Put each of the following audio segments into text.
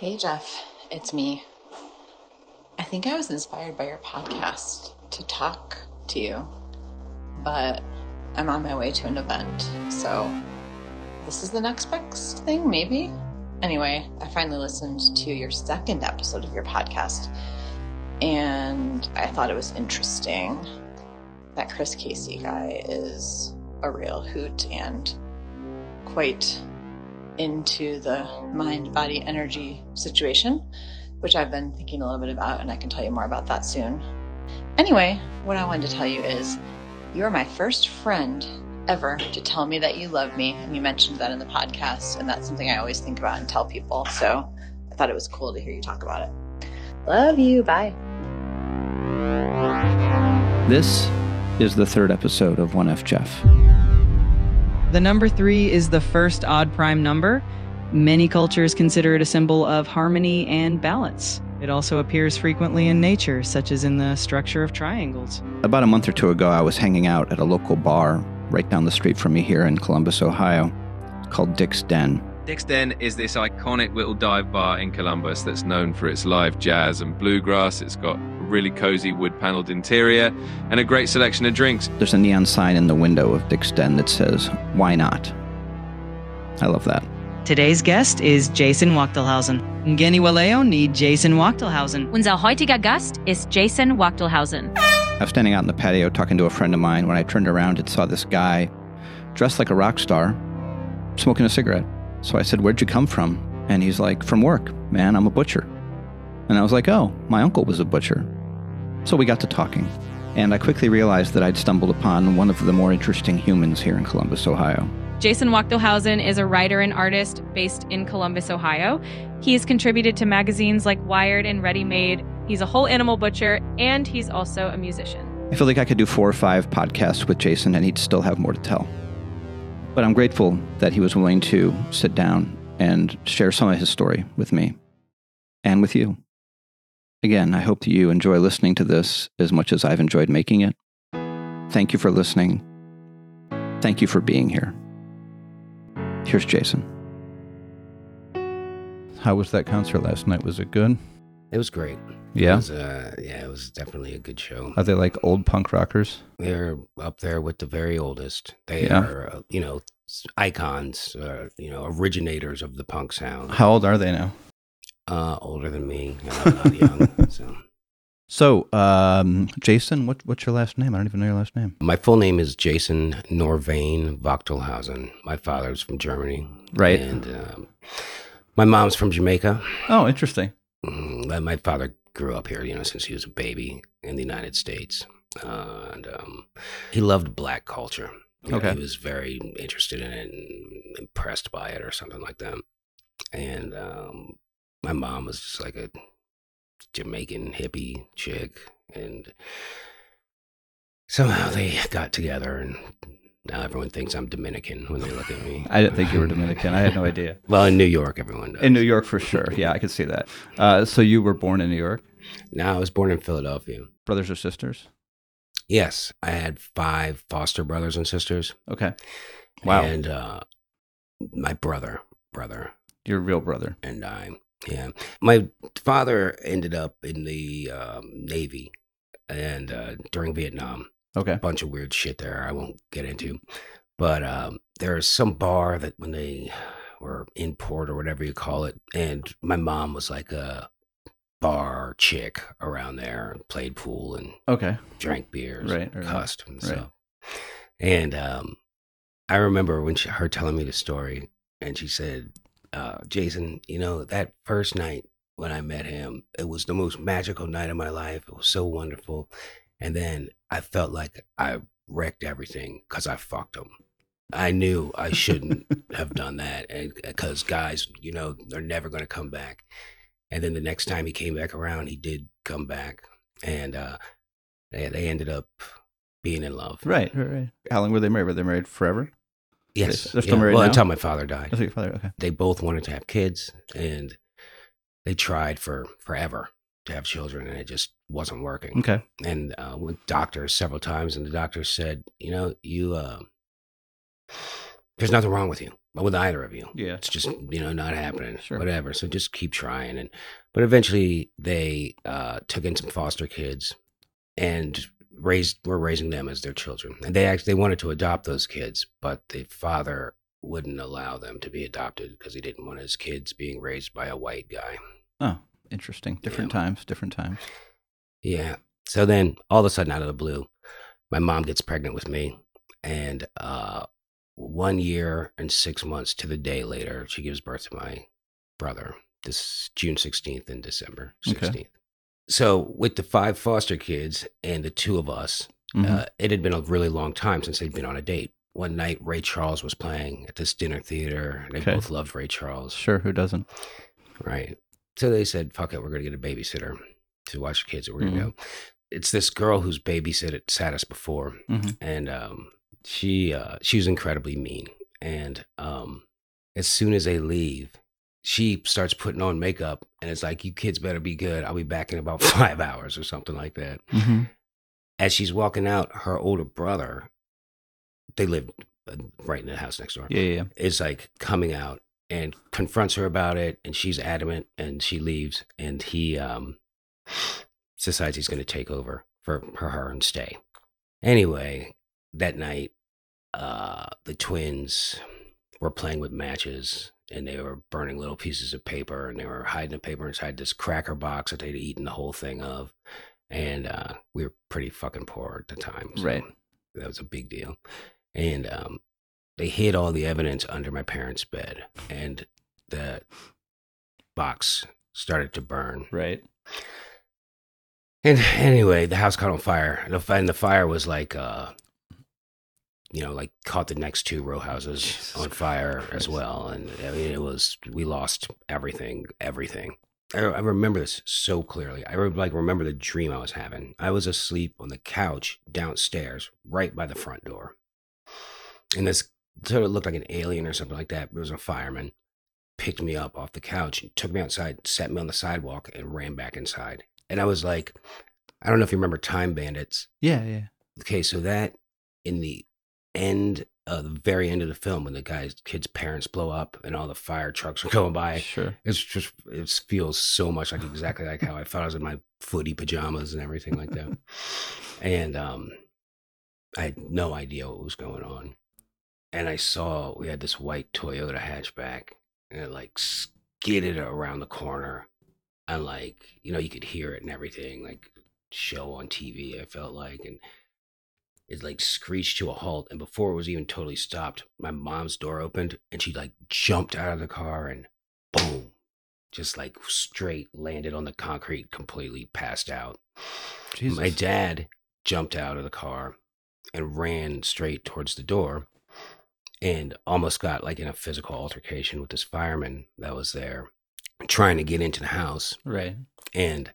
Hey Jeff, it's me. I think I was inspired by your podcast to talk to you, but I'm on my way to an event, so this is the next best thing, maybe? Anyway, I finally listened to your second episode of your podcast, and I thought it was interesting. That Chris Casey guy is a real hoot and quite into the mind-body energy situation, which I've been thinking a little bit about, and I can tell you more about that soon. Anyway, what I wanted to tell you is you're my first friend ever to tell me that you love me, and you mentioned that in the podcast, and that's something I always think about and tell people, so I thought it was cool to hear you talk about it. Love you. Bye. This is the third episode of 1F Jeff. The number 3 is the first odd prime number. Many cultures consider it a symbol of harmony and balance. It also appears frequently in nature, such as in the structure of triangles. About a month or two ago, I was hanging out at a local bar right down the street from me here in Columbus, Ohio. It's called Dick's Den. Dick's Den is this iconic little dive bar in Columbus that's known for its live jazz and bluegrass. It's got a really cozy wood-paneled interior and a great selection of drinks. There's a neon sign in the window of Dick's Den that says, "Why not?" I love that. Today's guest is Jason Wachtelhausen. Ngeni Waleo ni Jason Wachtelhausen. Unser heutiger Gast ist Jason Wachtelhausen. I was standing out in the patio talking to a friend of mine when I turned around and saw this guy dressed like a rock star smoking a cigarette. So I said, "Where'd you come from?" And he's like, "From work, man, I'm a butcher." And I was like, "Oh, my uncle was a butcher." So we got to talking. And I quickly realized that I'd stumbled upon one of the more interesting humans here in Columbus, Ohio. Jason Wachtelhausen is a writer and artist based in Columbus, Ohio. He has contributed to magazines like Wired and Ready Made. He's a whole animal butcher, and he's also a musician. I feel like I could do 4 or 5 podcasts with Jason and he'd still have more to tell. But I'm grateful that he was willing to sit down and share some of his story with me and with you. Again, I hope that you enjoy listening to this as much as I've enjoyed making it. Thank you for listening. Thank you for being here. Here's Jason. How was that concert last night? Was it good? It was great. Yeah? It was definitely a good show. Are they like old punk rockers? They're up there with the very oldest. They Yeah. are, icons, originators of the punk sound. How old are they now? Older than me, and I'm not young. So, Jason, what's your last name? I don't even know your last name. My full name is Jason Norvain Wachtelhausen. My father's from Germany. Right. And my mom's from Jamaica. Oh, interesting. My father grew up here, since he was a baby in the United States. And he loved black culture. Okay. He was very interested in it and impressed by it or something like that. And my mom was just like a Jamaican hippie chick. And somehow they got together, and now everyone thinks I'm Dominican when they look at me. I didn't think you were Dominican. I had no idea. Well, in New York, everyone does. In New York, for sure. Yeah, I could see that. So you were born in New York? No, I was born in Philadelphia. Brothers or sisters? Yes, I had 5 foster brothers and sisters. Okay. Wow. And my brother, Your real brother. and I. Yeah, my father ended up in the Navy, and during Vietnam, Okay. a bunch of weird shit there I won't get into. But there's some bar that when they were in port or whatever you call it, and my mom was like a bar chick around there and played pool and Okay. drank beers, Right, and right, cussed and right. stuff. And I remember when her telling me the story, and she said, Jason, that first night when I met him, it was the most magical night of my life. It was so wonderful. And then I felt like I wrecked everything because I fucked him. I knew I shouldn't have done that, and because guys, they're never going to come back. And then the next time he came back around, he did come back, and they ended up being in love. Right. How long were they married? Were they married forever? Yes. They're still married well, now? until my father died. That's your father. Okay. They both wanted to have kids, and they tried for forever to have children, and it just wasn't working. Okay. And went doctors several times, and the doctors said, you there's nothing wrong with you, with either of you. Yeah. It's just, not happening, Sure. whatever. So just keep trying. But eventually they took in some foster kids and were raising them as their children. And they wanted to adopt those kids, but the father wouldn't allow them to be adopted because he didn't want his kids being raised by a white guy. Oh, interesting. Different times. Yeah. So then all of a sudden, out of the blue, my mom gets pregnant with me. And 1 year and 6 months to the day later, she gives birth to my brother, this June 16th and December 16th. Okay. So with the 5 foster kids and the 2 of us, it had been a really long time since they'd been on a date. One night, Ray Charles was playing at this dinner theater. They both loved Ray Charles. Sure, who doesn't? Right. So they said, fuck it, we're going to get a babysitter to watch the kids. We're going to go. It's this girl who's sat us before. And she was incredibly mean. And as soon as they leave, she starts putting on makeup. And it's like, you kids better be good. I'll be back in about 5 hours or something like that. As she's walking out, her older brother, they lived right in the house next door. Yeah. Is like coming out and confronts her about it, and she's adamant, and she leaves, and he decides he's going to take over for her and stay. Anyway, that night, the twins were playing with matches, and they were burning little pieces of paper, and they were hiding the paper inside this cracker box that they'd eaten the whole thing of. And we were pretty fucking poor at the time. So right. That was a big deal. And they hid all the evidence under my parents' bed, and the box started to burn. Right. And anyway, the house caught on fire. And the fire was like, like caught the next 2 row houses on fire as well. And I mean, we lost everything. I remember this so clearly. I remember the dream I was having. I was asleep on the couch downstairs, right by the front door. And this sort of looked like an alien or something like that. It was a fireman, picked me up off the couch, took me outside, set me on the sidewalk, and ran back inside. And I was like, I don't know if you remember Time Bandits. Yeah. Okay, so that in the very end of the film, when the kid's parents blow up and all the fire trucks are going by. Sure. It feels so much like exactly like how I felt. I was in my footy pajamas and everything like that. And I had no idea what was going on. And I saw we had this white Toyota hatchback, and it like skidded around the corner. And like, you could hear it and everything, like show on TV, I felt like. And it like screeched to a halt. And before it was even totally stopped, my mom's door opened, and she like jumped out of the car and boom, just like straight landed on the concrete, completely passed out. Jesus. My dad jumped out of the car and ran straight towards the door and almost got like in a physical altercation with this fireman that was there trying to get into the house. Right. And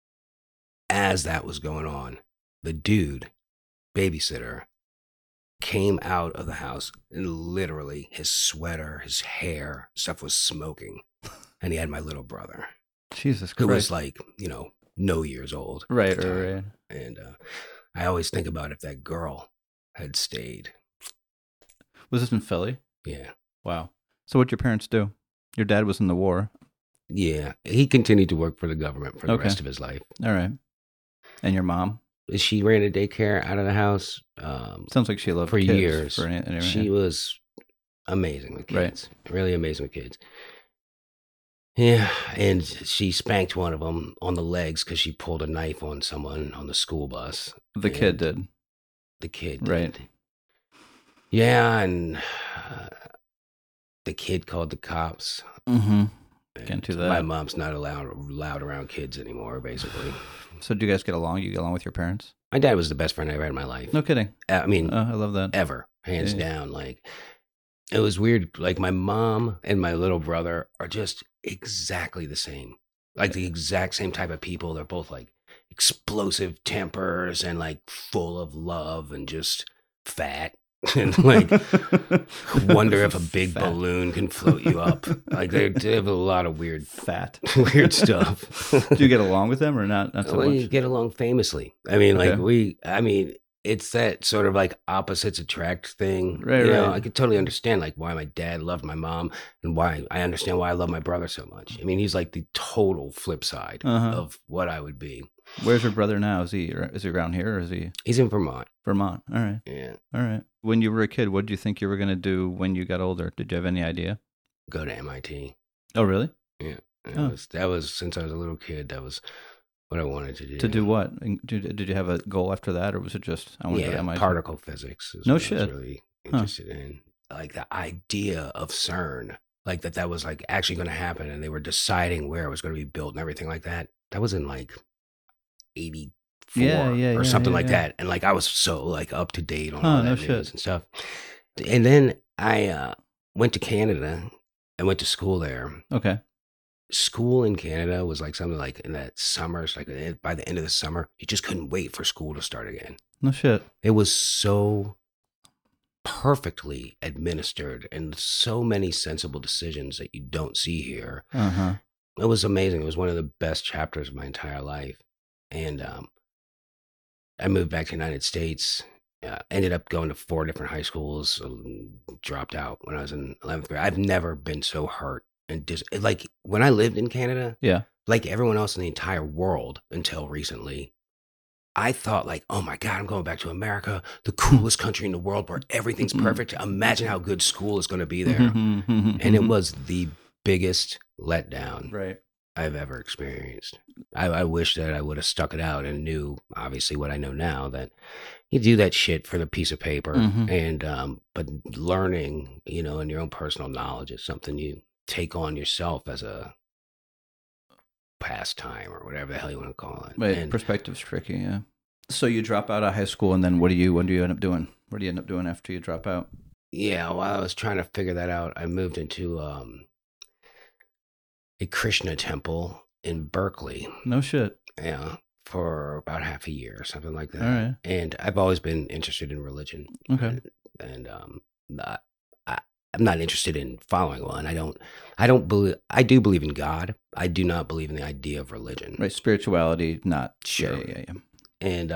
as that was going on, the dude, babysitter, came out of the house, and literally his sweater, his hair, stuff was smoking. And he had my little brother. Jesus Christ. Who was like, no years old. Right. And I always think about if that girl had stayed. Was this in Philly? Yeah. Wow. So what'd your parents do? Your dad was in the war. Yeah. He continued to work for the government for the rest of his life. All right. And your mom? She ran a daycare out of the house. Sounds like she loved for kids years. She was was amazing with kids. Right. Really amazing with kids. Yeah, and she spanked one of them on the legs because she pulled a knife on someone on the school bus. The kid did. The kid right. did. Yeah, and the kid called the cops. Mm-hmm. Can't do that. My mom's not allowed around kids anymore, basically. So do you guys get along? You get along with your parents? My dad was the best friend I ever had in my life. No kidding. I mean, I love that. Ever, hands down. Like, it was weird. Like, my mom and my little brother are just exactly the same. Like, the exact same type of people. They're both like explosive tempers and like full of love and just fat. And like wonder if a big balloon can float you up. Like they have a lot of weird stuff. Do you get along with them or not? Not so much. You get along famously. I mean, like it's that sort of like opposites attract thing. Right, You know, right. I could totally understand like why my dad loved my mom and why I understand why I love my brother so much. I mean, he's like the total flip side Uh-huh. of what I would be. Where's your brother now? Is he around here or is he He's in Vermont. Vermont? All right. Yeah. All right. When you were a kid, what did you think you were going to do when you got older? Did you have any idea? Go to MIT. Oh, really? Yeah. Oh. That was since I was a little kid, that was what I wanted to do. To do what? And did you have a goal after that, or was it just I want to go to MIT? Particle physics. Is No what I shit. was really interested in. Like the idea of CERN, like that was like actually going to happen, and they were deciding where it was going to be built and everything like that. That was in like 84 or something like that, and like I was so like up to date on all that news and stuff. And then I went to Canada. I went to school there. Okay. School in Canada was like something like in that summer, it's like by the end of the summer, you just couldn't wait for school to start again. No shit. It was so perfectly administered and so many sensible decisions that you don't see here. Uh-huh. It was amazing. It was one of the best chapters of my entire life. And I moved back to the United States. Ended up going to 4 different high schools. Dropped out when I was in 11th grade. I've never been so hurt and like when I lived in Canada. Yeah. Like everyone else in the entire world until recently, I thought like, oh my God, I'm going back to America, the coolest country in the world where everything's perfect. Imagine how good school is going to be there. And it was the biggest letdown right. I've ever experienced. I wish that I would have stuck it out and knew, obviously, what I know now, that you do that shit for the piece of paper. And, but learning, you know, and your own personal knowledge is something you take on yourself as a pastime or whatever the hell you want to call it. Right. And Perspective's tricky, yeah. So you drop out of high school, and then what do you end up doing? What do you end up doing after you drop out? yeah, while I was trying to figure that out, I moved into a Krishna temple in Berkeley. No shit. Yeah, for about half a year or something like that. All right. And I've always been interested in religion. Okay. And I'm not interested in following one. I do believe in God. I do not believe in the idea of religion. Right. Spirituality, not. Sure. Yeah. And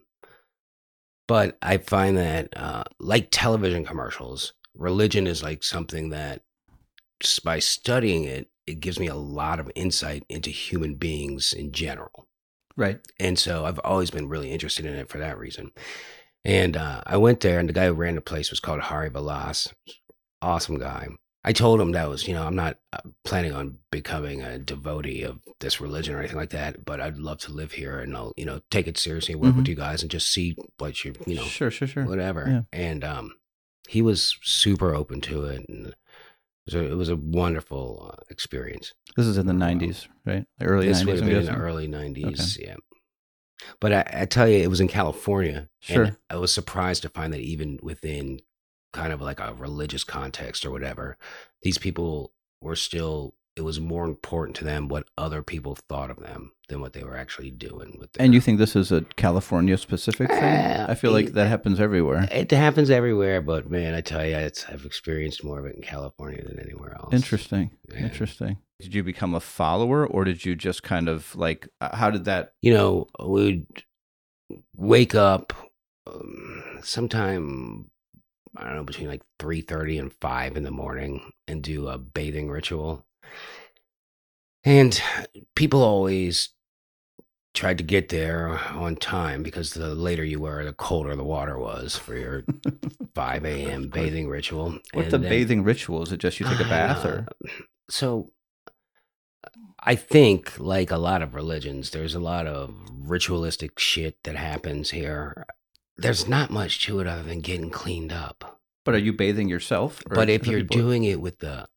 but I find that like television commercials, religion is like something that just by studying it, it gives me a lot of insight into human beings in general. Right. And so I've always been really interested in it for that reason. And I went there, and the guy who ran the place was called Hari Vilas. Awesome guy. I told him that was, I'm not planning on becoming a devotee of this religion or anything like that, but I'd love to live here and I'll, take it seriously, work with you guys and just see what you, Sure. whatever. Yeah. And he was super open to it. And it was a wonderful experience. This is in the 90s, right? The early This 90s. would have I'm been in guessing? the early 90s, yeah. But I tell you, it was in California. Sure. And I was surprised to find that even within kind of like a religious context or whatever, these people were still, it was more important to them what other people thought of them than what they were actually doing with them. And you think this is a California specific thing? I feel like that happens everywhere. It happens everywhere, but man, I tell you, I've experienced more of it in California than anywhere else. Interesting. Yeah. Interesting. Did you become a follower, or did you just kind of like, how did that? We'd wake up sometime, I don't know, between like 3:30 and 5 in the morning and do a bathing ritual. And people always tried to get there on time because the later you were, the colder the water was for your 5 a.m. bathing ritual. What's the bathing ritual? Is it just you take a bath or? So I think, like a lot of religions, there's a lot of ritualistic shit that happens here. There's not much to it other than getting cleaned up. But are you bathing yourself? But if you're doing it with the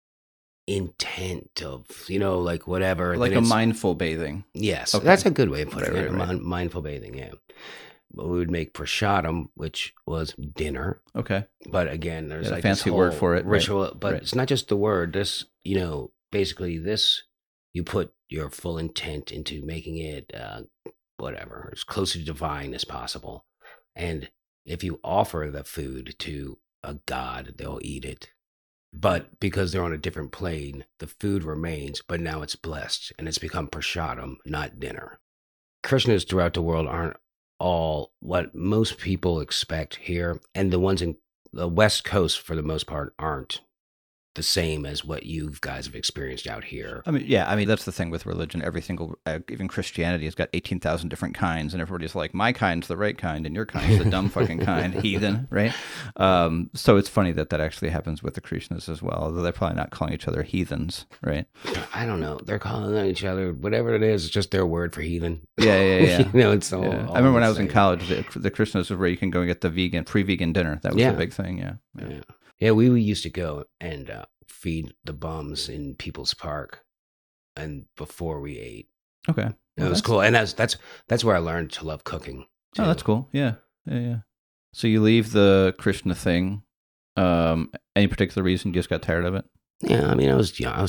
intent of, like whatever. Like a mindful bathing. Yes. Okay. That's a good way of putting it. Right. Mindful bathing, yeah. But we would make prasadam, which was dinner. Okay. But again, there's like a fancy this word whole for it. Ritual, right. but right. it's not just the word. This, basically this, you put your full intent into making it whatever, as close to divine as possible. And if you offer the food to a god, they'll eat it. But because they're on a different plane, the food remains, but now it's blessed and it's become prasadam, not dinner. Krishnas throughout the world aren't all what most people expect here, and the ones in the West Coast, for the most part, aren't the same as what you guys have experienced out here. I mean, that's the thing with religion. Every single, even Christianity has got 18,000 different kinds, and everybody's like, my kind's the right kind, and your kind's the dumb fucking kind, heathen, right? So it's funny that actually happens with the Krishnas as well, although they're probably not calling each other heathens, right? I don't know. They're calling each other, whatever it is, it's just their word for heathen. Yeah. It's all. Yeah. I remember when I was in college, the Krishnas was where you can go and get the pre-vegan dinner. That was the big thing, Yeah, we used to go and feed the bums in People's Park, and before we ate. Okay, it was cool, and that's where I learned to love cooking. Too. Oh, that's cool. Yeah. So you leave the Krishna thing. Any particular reason? You just got tired of it? Yeah, I mean, I was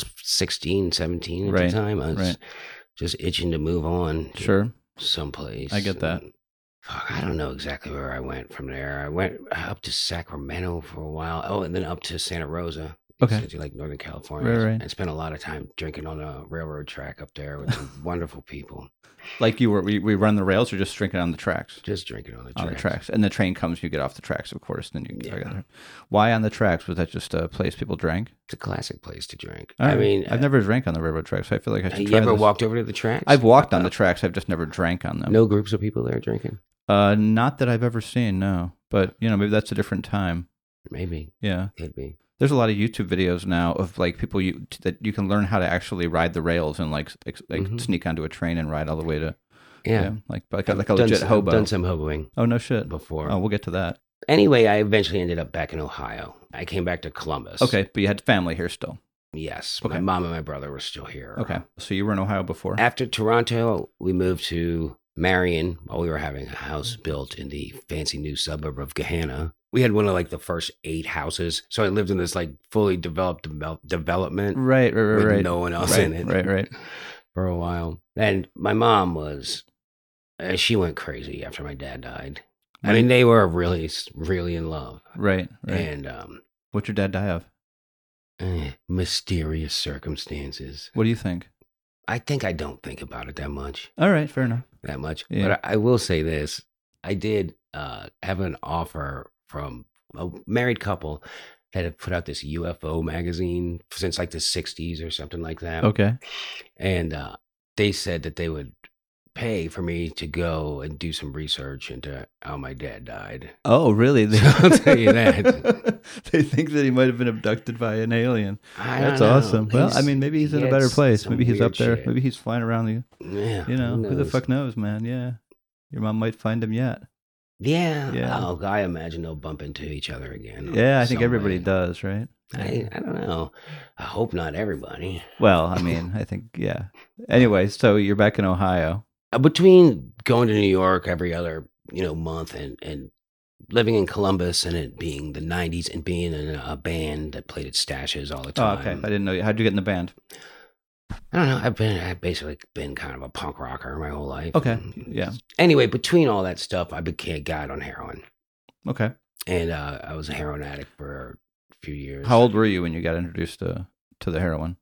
16, 17 at the time. I was just itching to move on. Sure. Someplace. I get that. I don't know exactly where I went from there. I went up to Sacramento for a while. Oh, and then up to Santa Rosa. Okay. Like Northern California. Right. I spent a lot of time drinking on a railroad track up there with some wonderful people. Like we run the rails, or just drinking on the tracks? Just drinking on the tracks. And the train comes, you get off the tracks, of course. Then you yeah. Why on the tracks? Was that just a place people drank? It's a classic place to drink. Right. I mean, I've never drank on the railroad tracks, so I feel like I should try You ever this. walked over to the tracks? I've walked on the tracks. I've just never drank on them. No groups of people there drinking? Not that I've ever seen, no. But, maybe that's a different time. Maybe. Yeah. Could be. There's a lot of YouTube videos now of like people that you can learn how to actually ride the rails and like sneak onto a train and ride all the way to like a legit hobo. I've done some hoboing. Oh, no shit. Before. Oh, we'll get to that. Anyway, I eventually ended up back in Ohio. I came back to Columbus. Okay, but you had family here still. Yes. Okay. My mom and my brother were still here. Okay. So you were in Ohio before? After Toronto, we moved to Marion while we were having a house built in the fancy new suburb of Gahanna. We had one of like the first 8 houses. So I lived in this like fully developed development. Right. With no one else in it. Right. For a while. And my mom was, she went crazy after my dad died. I mean, they were really, really in love. Right. And what'd your dad die of? Mysterious circumstances. What do you think? I think I don't think about it that much. All right, fair enough. That much. Yeah. But I will say this. I did have an offer from a married couple that had put out this UFO magazine since like the 60s or something like that. Okay. And they said that they would pay for me to go and do some research into how my dad died. Oh, really? I'll tell you that. They think that he might have been abducted by an alien. That's know. awesome. Well, I mean, maybe he's in a better place. Maybe he's up there. Shit. Maybe he's flying around the. Yeah. Who the fuck knows, man? Yeah. Your mom might find him yet. Yeah. Yeah. Oh, I imagine they'll bump into each other again. Yeah, I think everybody does, right? I don't know. I hope not everybody. Well, I mean, I think, yeah. Anyway, so you're back in Ohio. Between going to New York every other, month and living in Columbus and it being the 90s and being in a band that played at Stashes all the time. Oh, okay. I didn't know. How'd you get in the band? I don't know. I've basically been kind of a punk rocker my whole life. Okay. Yeah. Anyway, between all that stuff, I got on heroin. Okay. And I was a heroin addict for a few years. How old were you when you got introduced to the heroin?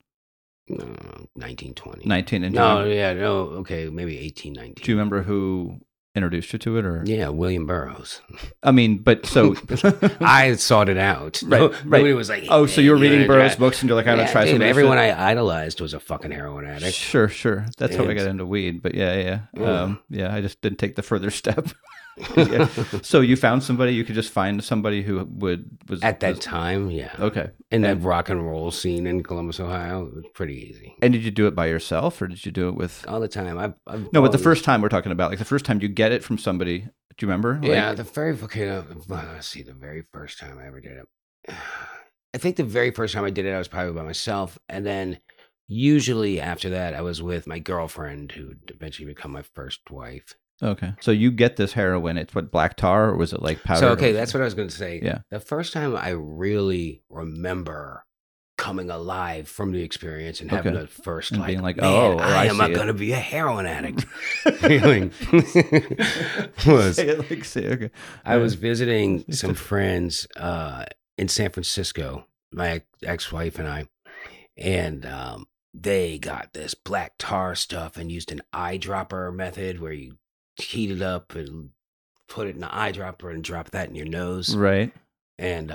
19, 20. 19. And okay, maybe 18, 19. Do you remember who introduced you to it? Or Yeah, William Burroughs. I mean, but so... I sought it out. Right. Nobody was like... Oh, so you were reading Burroughs books and you're like, I'm going to try some of this everyone shit? I idolized was a fucking heroin addict. Sure. That's how I got into weed. But yeah. I just didn't take the further step. Yeah. So you found somebody, you could just find somebody who was... At that time, yeah. Okay. In that rock and roll scene in Columbus, Ohio, it was pretty easy. And did you do it by yourself or did you do it with... All the time. But the first time we're talking about, like the first time you get it from somebody, do you remember? Yeah, let's see, the very first time I ever did it. I think the very first time I did it, I was probably by myself. And then usually after that, I was with my girlfriend who would eventually become my first wife. Okay. So you get this heroin, it's what, black tar, or was it like powder? So, okay, that's what I was going to say. Yeah. The first time I really remember coming alive from the experience and having the first, and like, being like, man, I am going to be a heroin addict feeling was, okay. I was visiting some friends in San Francisco, my ex-wife and I, and they got this black tar stuff and used an eyedropper method where you heat it up and put it in the eyedropper and drop that in your nose. Right. And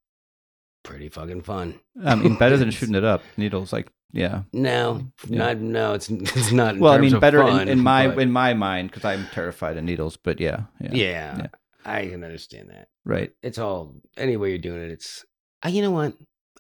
pretty fucking fun. I mean, better than shooting it up. Needles, like, yeah. No, Yeah. it's not. In Well, I terms mean, of better fun, in my but mind, because I'm terrified of needles. But yeah. yeah, I can understand that. Right. It's all any way you're doing it. It's you know what?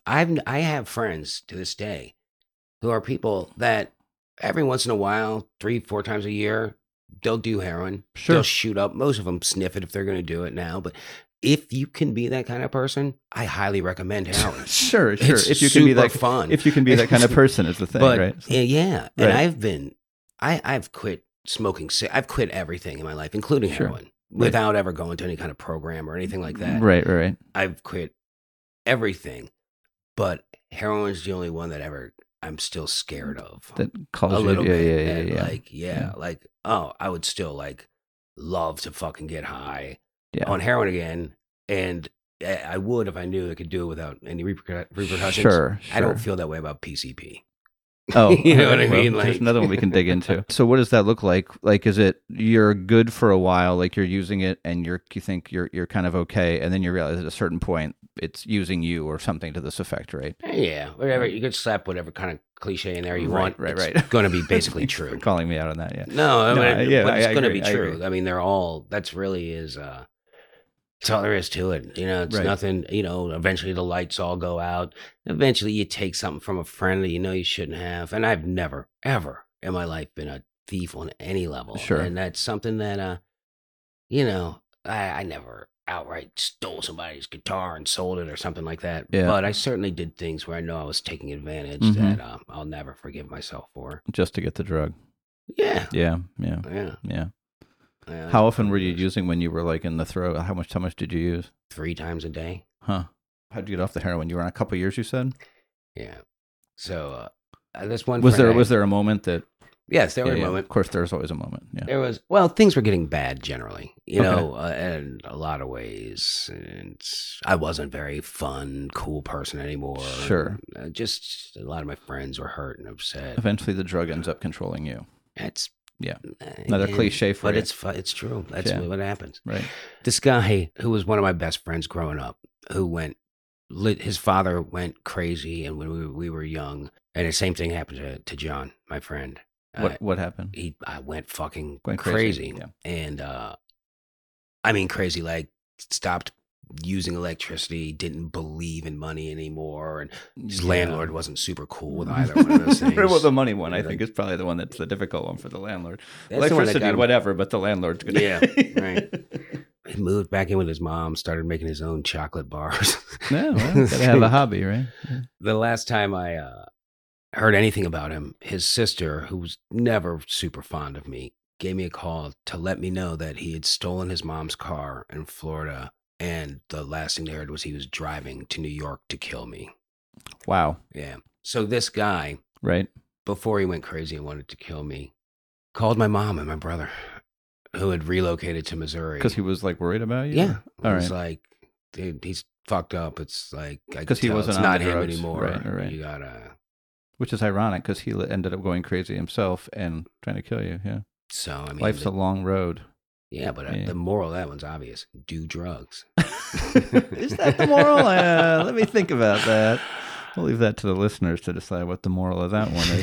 I have friends to this day who are people that every once in a while, 3-4 times a year, they'll do heroin. Sure. They'll shoot up. Most of them sniff it if they're going to do it now. But if you can be that kind of person, I highly recommend heroin. Sure. It's If you can be super that fun. if you can be that kind of person, is the thing, But right? yeah, and Right. I've quit smoking. I've quit everything in my life, including Sure. heroin, without ever going to any kind of program or anything like that. Right. I've quit everything, but heroin's the only one that ever I'm still scared of. That calls A you. little bit. Yeah. And Yeah. like, oh, I would still like love to fucking get high Yeah. on heroin again. And I would if I knew I could do it without any repercussions. Sure. I don't feel that way about PCP. Oh, You know what I well, mean? there's Like- another one we can dig into. So, what does that look like? Like, is it you're good for a while, like you're using it, and you think you're kind of okay, and then you realize at a certain point it's using you or something to this effect, right? Yeah, whatever. You could slap whatever kind of cliche in there you want. Right. It's going to be basically Thanks for true. calling me out on that, yeah. No, I No, mean, yeah, but it's I going to agree, be I true. agree. I mean, they're all. That's really is. It's all there is to it. You know, it's Right. nothing. You know, eventually the lights all go out. Eventually, you take something from a friend that you know you shouldn't have. And I've never, ever in my life been a thief on any level. Sure. And that's something that, you know, I never outright stole somebody's guitar and sold it or something like that. Yeah. But I certainly did things where I know I was taking advantage Mhm. that I'll never forgive myself for. Just to get the drug. Yeah. Yeah. Yeah. How often were you using when you were like in the throw? How much did you use? 3 times a day. Huh? How'd you get off the heroin? You were on a couple years, you said. Yeah. So this one Was friend there a moment that? Yes, there was a Yeah. moment. Of course, there's always a moment. Yeah. There was, well, things were getting bad generally, you Okay. know, in a lot of ways. And I wasn't a very fun, cool person anymore. Sure. Just a lot of my friends were hurt and upset. Eventually, the drug ends up controlling you. That's Yeah. Another cliche for but you. it's true. That's Yeah. what happens. Right. This guy who was one of my best friends growing up, his father went crazy, and when we were young, and the same thing happened to John, my friend. What happened? I went fucking Went crazy. yeah. And I mean crazy, like stopped using electricity, didn't believe in money anymore, and his landlord wasn't super cool with either one of those things. Well, the money one, I Like- think, is probably the one that's the difficult one for the landlord. That's the one that Electricity, got him- whatever, but the landlord's gonna. Yeah, right. He moved back in with his mom, started making his own chocolate bars. No, well, gotta have a hobby, right? Yeah. The last time I heard anything about him, his sister, who's never super fond of me, gave me a call to let me know that he had stolen his mom's car in Florida, and the last thing they heard was he was driving to New York to kill me. Wow. Yeah. So this guy, Right. before he went crazy and wanted to kill me, called my mom and my brother, who had relocated to Missouri. Because he was like worried about you. Yeah. All It was right. like, dude, he's fucked up. It's like, I could 'Cause he tell wasn't it's on not the him drugs. anymore. Right. You gotta. Which is ironic because he ended up going crazy himself and trying to kill you. Yeah. So, I mean, Life's a long road. yeah, but Yeah. the moral of that one's obvious. Do drugs. Is that the moral? Let me think about that. We'll leave that to the listeners to decide what the moral of that one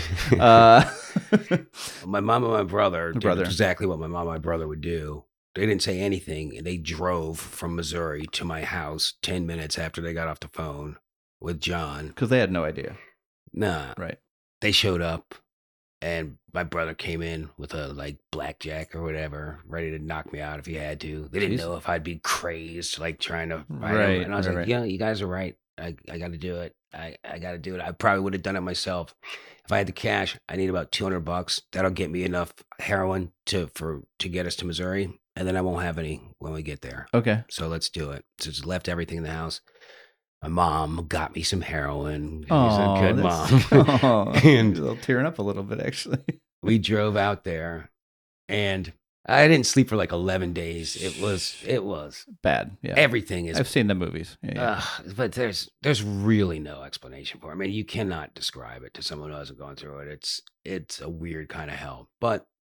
is. My mom and my brother did Brother. exactly what my mom and my brother would do. They didn't say anything. They drove from Missouri to my house 10 minutes after they got off the phone with John. Because they had no idea. Nah, Right. they showed up, and my brother came in with a like blackjack or whatever, ready to knock me out if he had to. They didn't Jeez. know if I'd be crazed, like trying to fight him. Right, And I was like, right. yeah, you guys are right. I got to do it. I got to do it. I probably would have done it myself. If I had the cash, I need about $200. That'll get me enough heroin to get us to Missouri, and then I won't have any when we get there. Okay. So let's do it. So just left everything in the house. My mom got me some heroin. She's Oh, a good that's- mom. Oh, And- a little tearing up a little bit, actually. We drove out there, and I didn't sleep for like 11 days. It was Bad. Yeah. everything is I've seen the movies. Yeah. but there's really no explanation for it. I mean, you cannot describe it to someone who hasn't gone through it. It's a weird kind of hell. But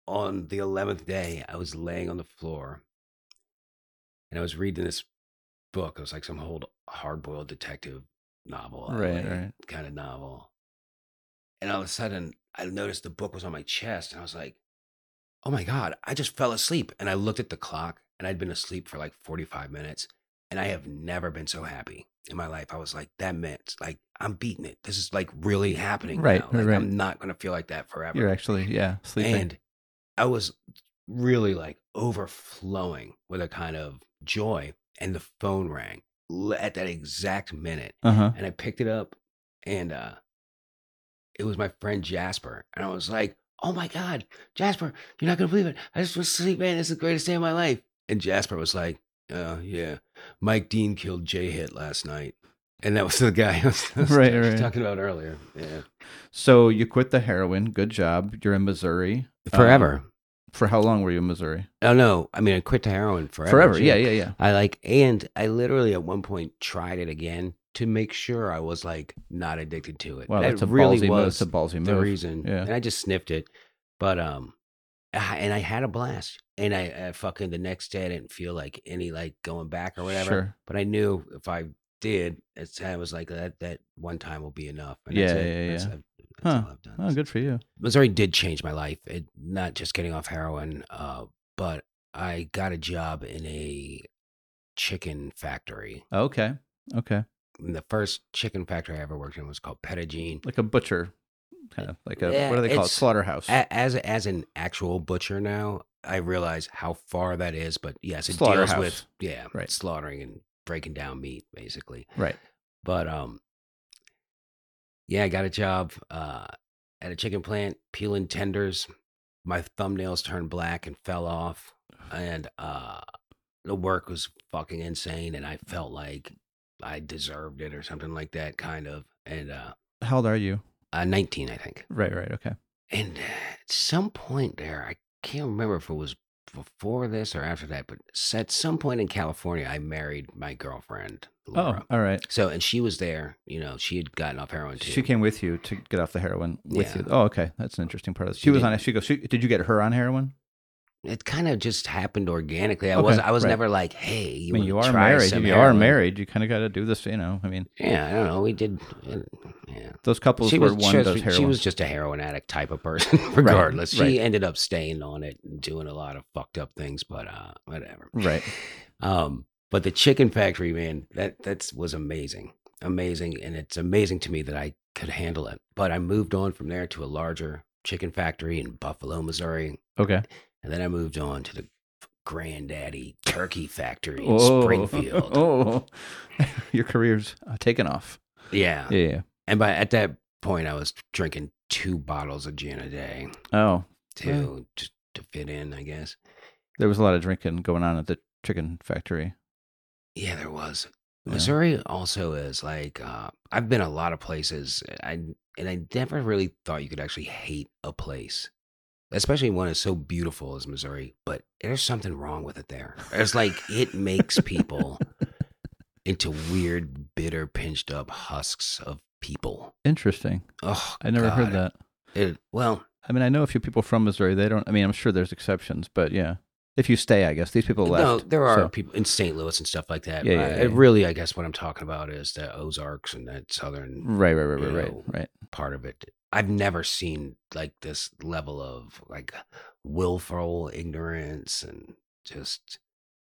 on the 11th day, I was laying on the floor and I was reading this book. It was like some old hard-boiled detective novel, Right. kind of novel. And all of a sudden, I noticed the book was on my chest, and I was like, "Oh my God, I just fell asleep." And I looked at the clock, and I'd been asleep for like 45 minutes, and I have never been so happy in my life. I was like, "That meant like I'm beating it. This is like really happening Right, now. Like right. I'm not gonna feel like that forever." You're actually, sleeping. And I was really like overflowing with a kind of joy, and the phone rang at that exact minute, Uh-huh. and I picked it up, and it was my friend Jasper, and I was like, "Oh my God, Jasper, you're not gonna believe it. I just was asleep, man. It's the greatest day of my life." And Jasper was like, yeah, Mike Dean killed J-Hit last night." And that was the guy I was Right. talking about earlier. Yeah. So you quit the heroin. Good job. You're in Missouri. Forever. For how long were you in Missouri? Oh, no. I mean, I quit the heroin forever. Forever. Yeah. And I literally at one point tried it again to make sure I was like not addicted to it. Wow, That that's a really ballsy move. was That's a ballsy the move. reason. Yeah. And I just sniffed it. But, and I had a blast. And I fucking the next day I didn't feel like any like going back or whatever. Sure. But I knew if I did, I was like that one time will be enough. And Yeah, that's it. yeah. That's Huh. all I've done. Oh, good for you. Missouri did change my life. Not just getting off heroin, but I got a job in a chicken factory. Okay. And the first chicken factory I ever worked in was called Pettigene. Like a butcher, kind of like a, Yeah, what do they call it? it's- Slaughterhouse. As an actual butcher now, I realize how far that is. But yes, it deals Slaughterhouse. with Right. slaughtering and breaking down meat, basically. Right. But I got a job at a chicken plant peeling tenders. My thumbnails turned black and fell off, and the work was fucking insane, and I felt like I deserved it or something like that, kind of. And How old are you? 19, I think. Right. Okay. And at some point there, I can't remember if it was before this or after that, but at some point in California, I married my girlfriend, Laura. Oh, all right. So, and she was there, she had gotten off heroin too. She came with you to get off the heroin with Yeah. you. Oh, okay. That's an interesting part of this. She She was did. on it. Did you get her on heroin? It kind of just happened organically. I Okay, was right. never like, "Hey, I you mean, want you to are try married. some You are heroin?" married. You kind of got to do this, I mean, Yeah, I don't know. We did. Yeah. those couples She where was, one she, does was, heroin. she was just a heroin addict type of person, regardless. right. She ended up staying on it and doing a lot of fucked up things, but whatever. Right. But the chicken factory, man, that was amazing, and it's amazing to me that I could handle it. But I moved on from there to a larger chicken factory in Buffalo, Missouri, Okay. and then I moved on to the Granddaddy Turkey Factory in Oh. Springfield. Oh, your career's taken off. Yeah. Yeah. And at that point, I was drinking 2 bottles of gin a day Oh, to fit in, I guess. there was a lot of drinking going on at the chicken factory. Yeah, there was. Yeah. Missouri also is like, I've been a lot of places, and I never really thought you could actually hate a place, especially one as so beautiful as Missouri. But there's something wrong with it there. It's like it makes people into weird, bitter, pinched up husks of people. Interesting. Oh, I never heard God. that. Well, I mean, I know a few people from Missouri. They don't. I mean, I'm sure there's exceptions, but yeah. If you stay, I guess these people left. no, there are so- people in St. Louis and stuff like that. Yeah, but yeah, yeah. Really, I guess what I'm talking about is the Ozarks and that southern Right. you know, Right. part of it. I've never seen like this level of like willful ignorance and just,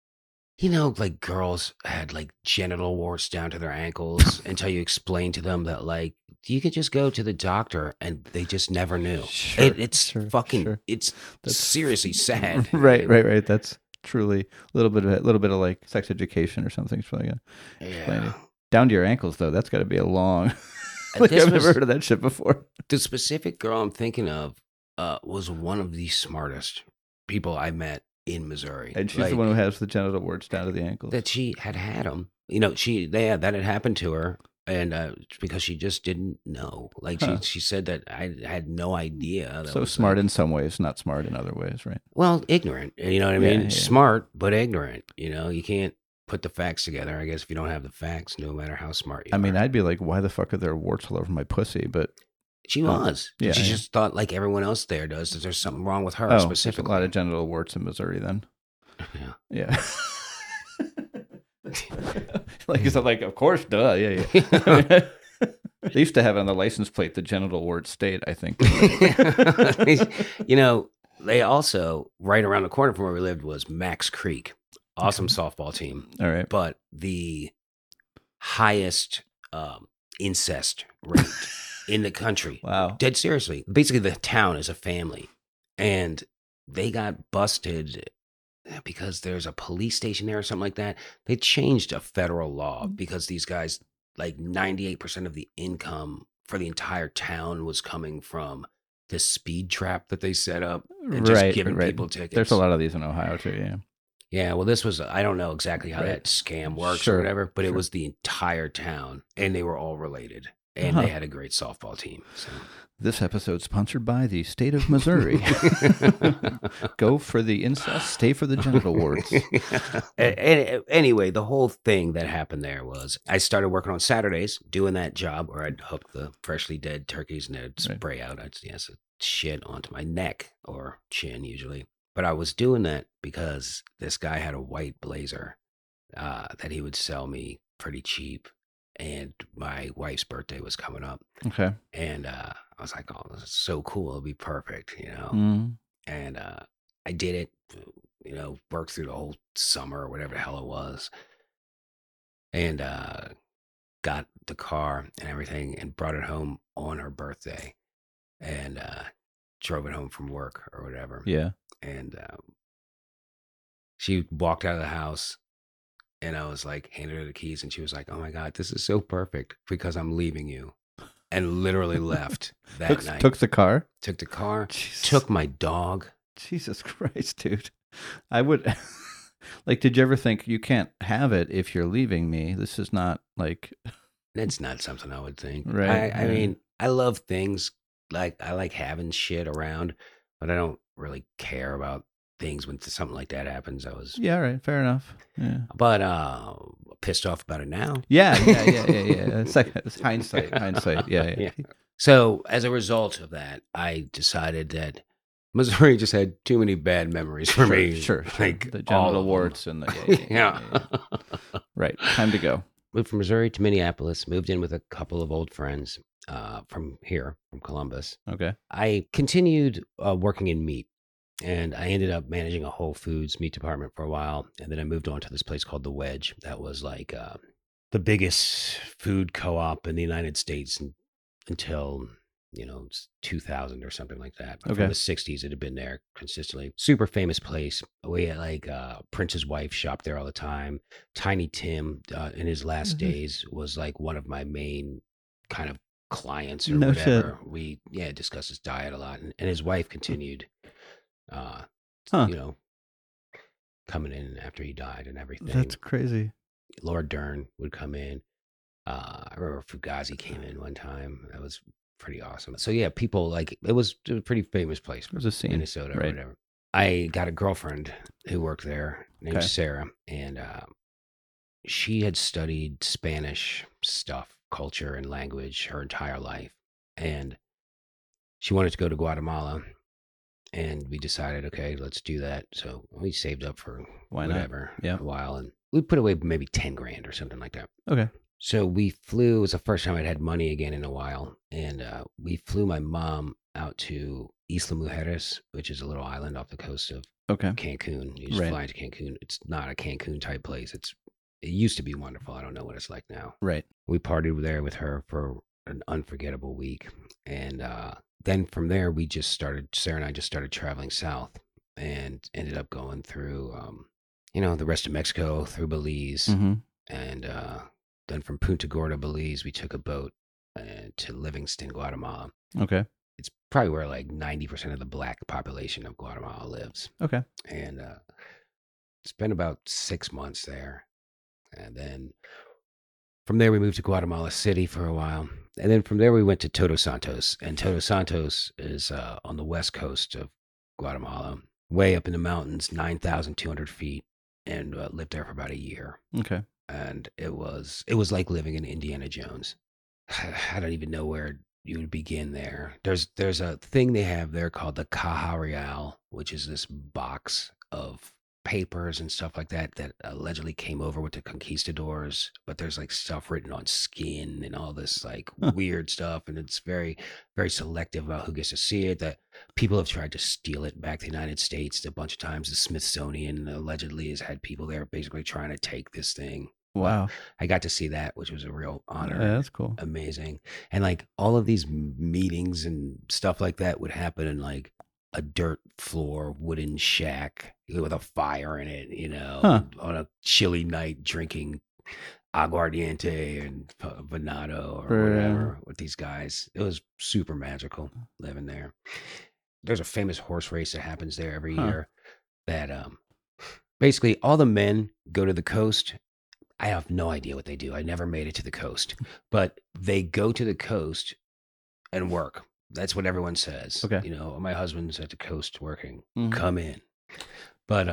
like girls had like genital warts down to their ankles until you explain to them that like you could just go to the doctor and they just never knew. Sure, It's sure, fucking, sure. it's That's- seriously sad. Right. That's truly a little bit of like sex education or something. It's probably gonna explain Yeah. it. Down to your ankles, though. That's got to be a long. And Like this I've was- never heard of that shit before. The specific girl I'm thinking of was one of the smartest people I met in Missouri. And she's Like, the one who has the genital warts down to the ankles. that she had them. That had happened to her, and because she just didn't know. Like Huh. she said that I had no idea. That So was smart like- in some ways, not smart in other ways, right? well, ignorant. You know what I Yeah, mean? yeah. Smart but ignorant. You can't put the facts together. I guess if you don't have the facts, no matter how smart you I mean, are. I'd be like, why the fuck are there warts all over my pussy? But She was. Yeah, She yeah. just thought, like everyone else there does, that there's something wrong with her There's a specifically. lot of genital warts in Missouri then. Yeah. Yeah. like, of course, duh. Yeah. They used to have on the license plate the genital wart state, I think. They also, right around the corner from where we lived, was Max Creek. Awesome softball team. All right. But the highest incest rate in the country. Wow. Dead seriously. Basically, the town is a family. And they got busted because there's a police station there or something like that. They changed a federal law because these guys, like 98% of the income for the entire town was coming from this speed trap that they set up and just giving people tickets. There's a lot of these in Ohio too, yeah. Yeah, well, this was, I don't know exactly how that scam works or whatever, but it was the entire town, and they were all related, and they had a great softball team. So. This episode sponsored by the state of Missouri. Go for the incest, stay for the genital warts. Anyway, the whole thing that happened there was I started working on Saturdays, doing that job where I'd hook the freshly dead turkeys and they'd spray out shit onto my neck or chin usually. But I was doing that because this guy had a white blazer that he would sell me pretty cheap. And my wife's birthday was coming up. Okay. And I was like, oh, this is so cool. It'll be perfect, Mm. And I did it, worked through the whole summer or whatever the hell it was. And got the car and everything and brought it home on her birthday. And drove it home from work or whatever. Yeah. And she walked out of the house. And I was like, handed her the keys, and she was like, oh my God, this is so perfect because I'm leaving you. And literally left that night. Took the car? Took the car, Jesus. took my dog. Jesus Christ, dude. I would, did you ever think you can't have it if you're leaving me? This is not like. That's not something I would think. Right. I mean, I love things, I like having shit around, but I don't really care about things when something like that happens. Yeah, right, fair enough. Yeah, but pissed off about it now. Yeah. It's hindsight. Yeah. So as a result of that, I decided that Missouri just had too many bad memories for me. Sure. Like the genital warts and the yeah. Right, time to go. Moved from Missouri to Minneapolis. Moved in with a couple of old friends from Columbus. Okay. I continued working in meat. And I ended up managing a Whole Foods meat department for a while. And then I moved on to this place called The Wedge. That was like the biggest food co-op in the United States until, 2000 or something like that. But Okay. From the 60s, it had been there consistently. Super famous place. We had Prince's wife shopped there all the time. Tiny Tim in his last days was like one of my main kind of clients or whatever. Shit. We discussed his diet a lot. And his wife continued. Coming in after he died and everything. That's crazy. Laura Dern would come in. I remember Fugazi came in one time. That was pretty awesome. So yeah, people it was a pretty famous place. It was a scene, Minnesota right. or whatever. I got a girlfriend who worked there named Sarah, and she had studied Spanish stuff, culture and language her entire life. And she wanted to go to Guatemala. And we decided, okay, let's do that. So we saved up for whatever a while. And we put away maybe 10 grand or something like that. Okay. So we flew. It was the first time I'd had money again in a while. And we flew my mom out to Isla Mujeres, which is a little island off the coast of Cancun. You just fly into Cancun. It's not a Cancun type place. It used to be wonderful. I don't know what it's like now. Right. We partied there with her for an unforgettable week. And then from there, Sarah and I just started traveling south and ended up going through, the rest of Mexico, through Belize. Mm-hmm. And then from Punta Gorda, Belize, we took a boat to Livingston, Guatemala. Okay. It's probably where 90% of the black population of Guatemala lives. Okay. And spent about 6 months there. And then from there, we moved to Guatemala City for a while. And then from there, we went to Todos Santos. And Todos Santos is on the west coast of Guatemala, way up in the mountains, 9,200 feet, and lived there for about a year. Okay. And it was like living in Indiana Jones. I don't even know where you would begin there. There's a thing they have there called the Caja Real, which is this box of papers and stuff like that that allegedly came over with the conquistadors, but there's like stuff written on skin and all this like weird stuff, and it's very, very selective about who gets to see it. That people have tried to steal it back to the United States a bunch of times. The Smithsonian allegedly has had people there basically trying to take this thing. Wow. I got to see that, which was a real honor. Yeah, that's cool. Amazing. And like all of these meetings and stuff like that would happen in like a dirt floor wooden shack with a fire in it, on a chilly night drinking aguardiente and venado or whatever with these guys. It was super magical living there. There's a famous horse race that happens there every year that basically all the men go to the coast. I have no idea what they do. I never made it to the coast, but they go to the coast and work. That's what everyone says. Okay. My husband's at the coast working. Mhm. Come in. But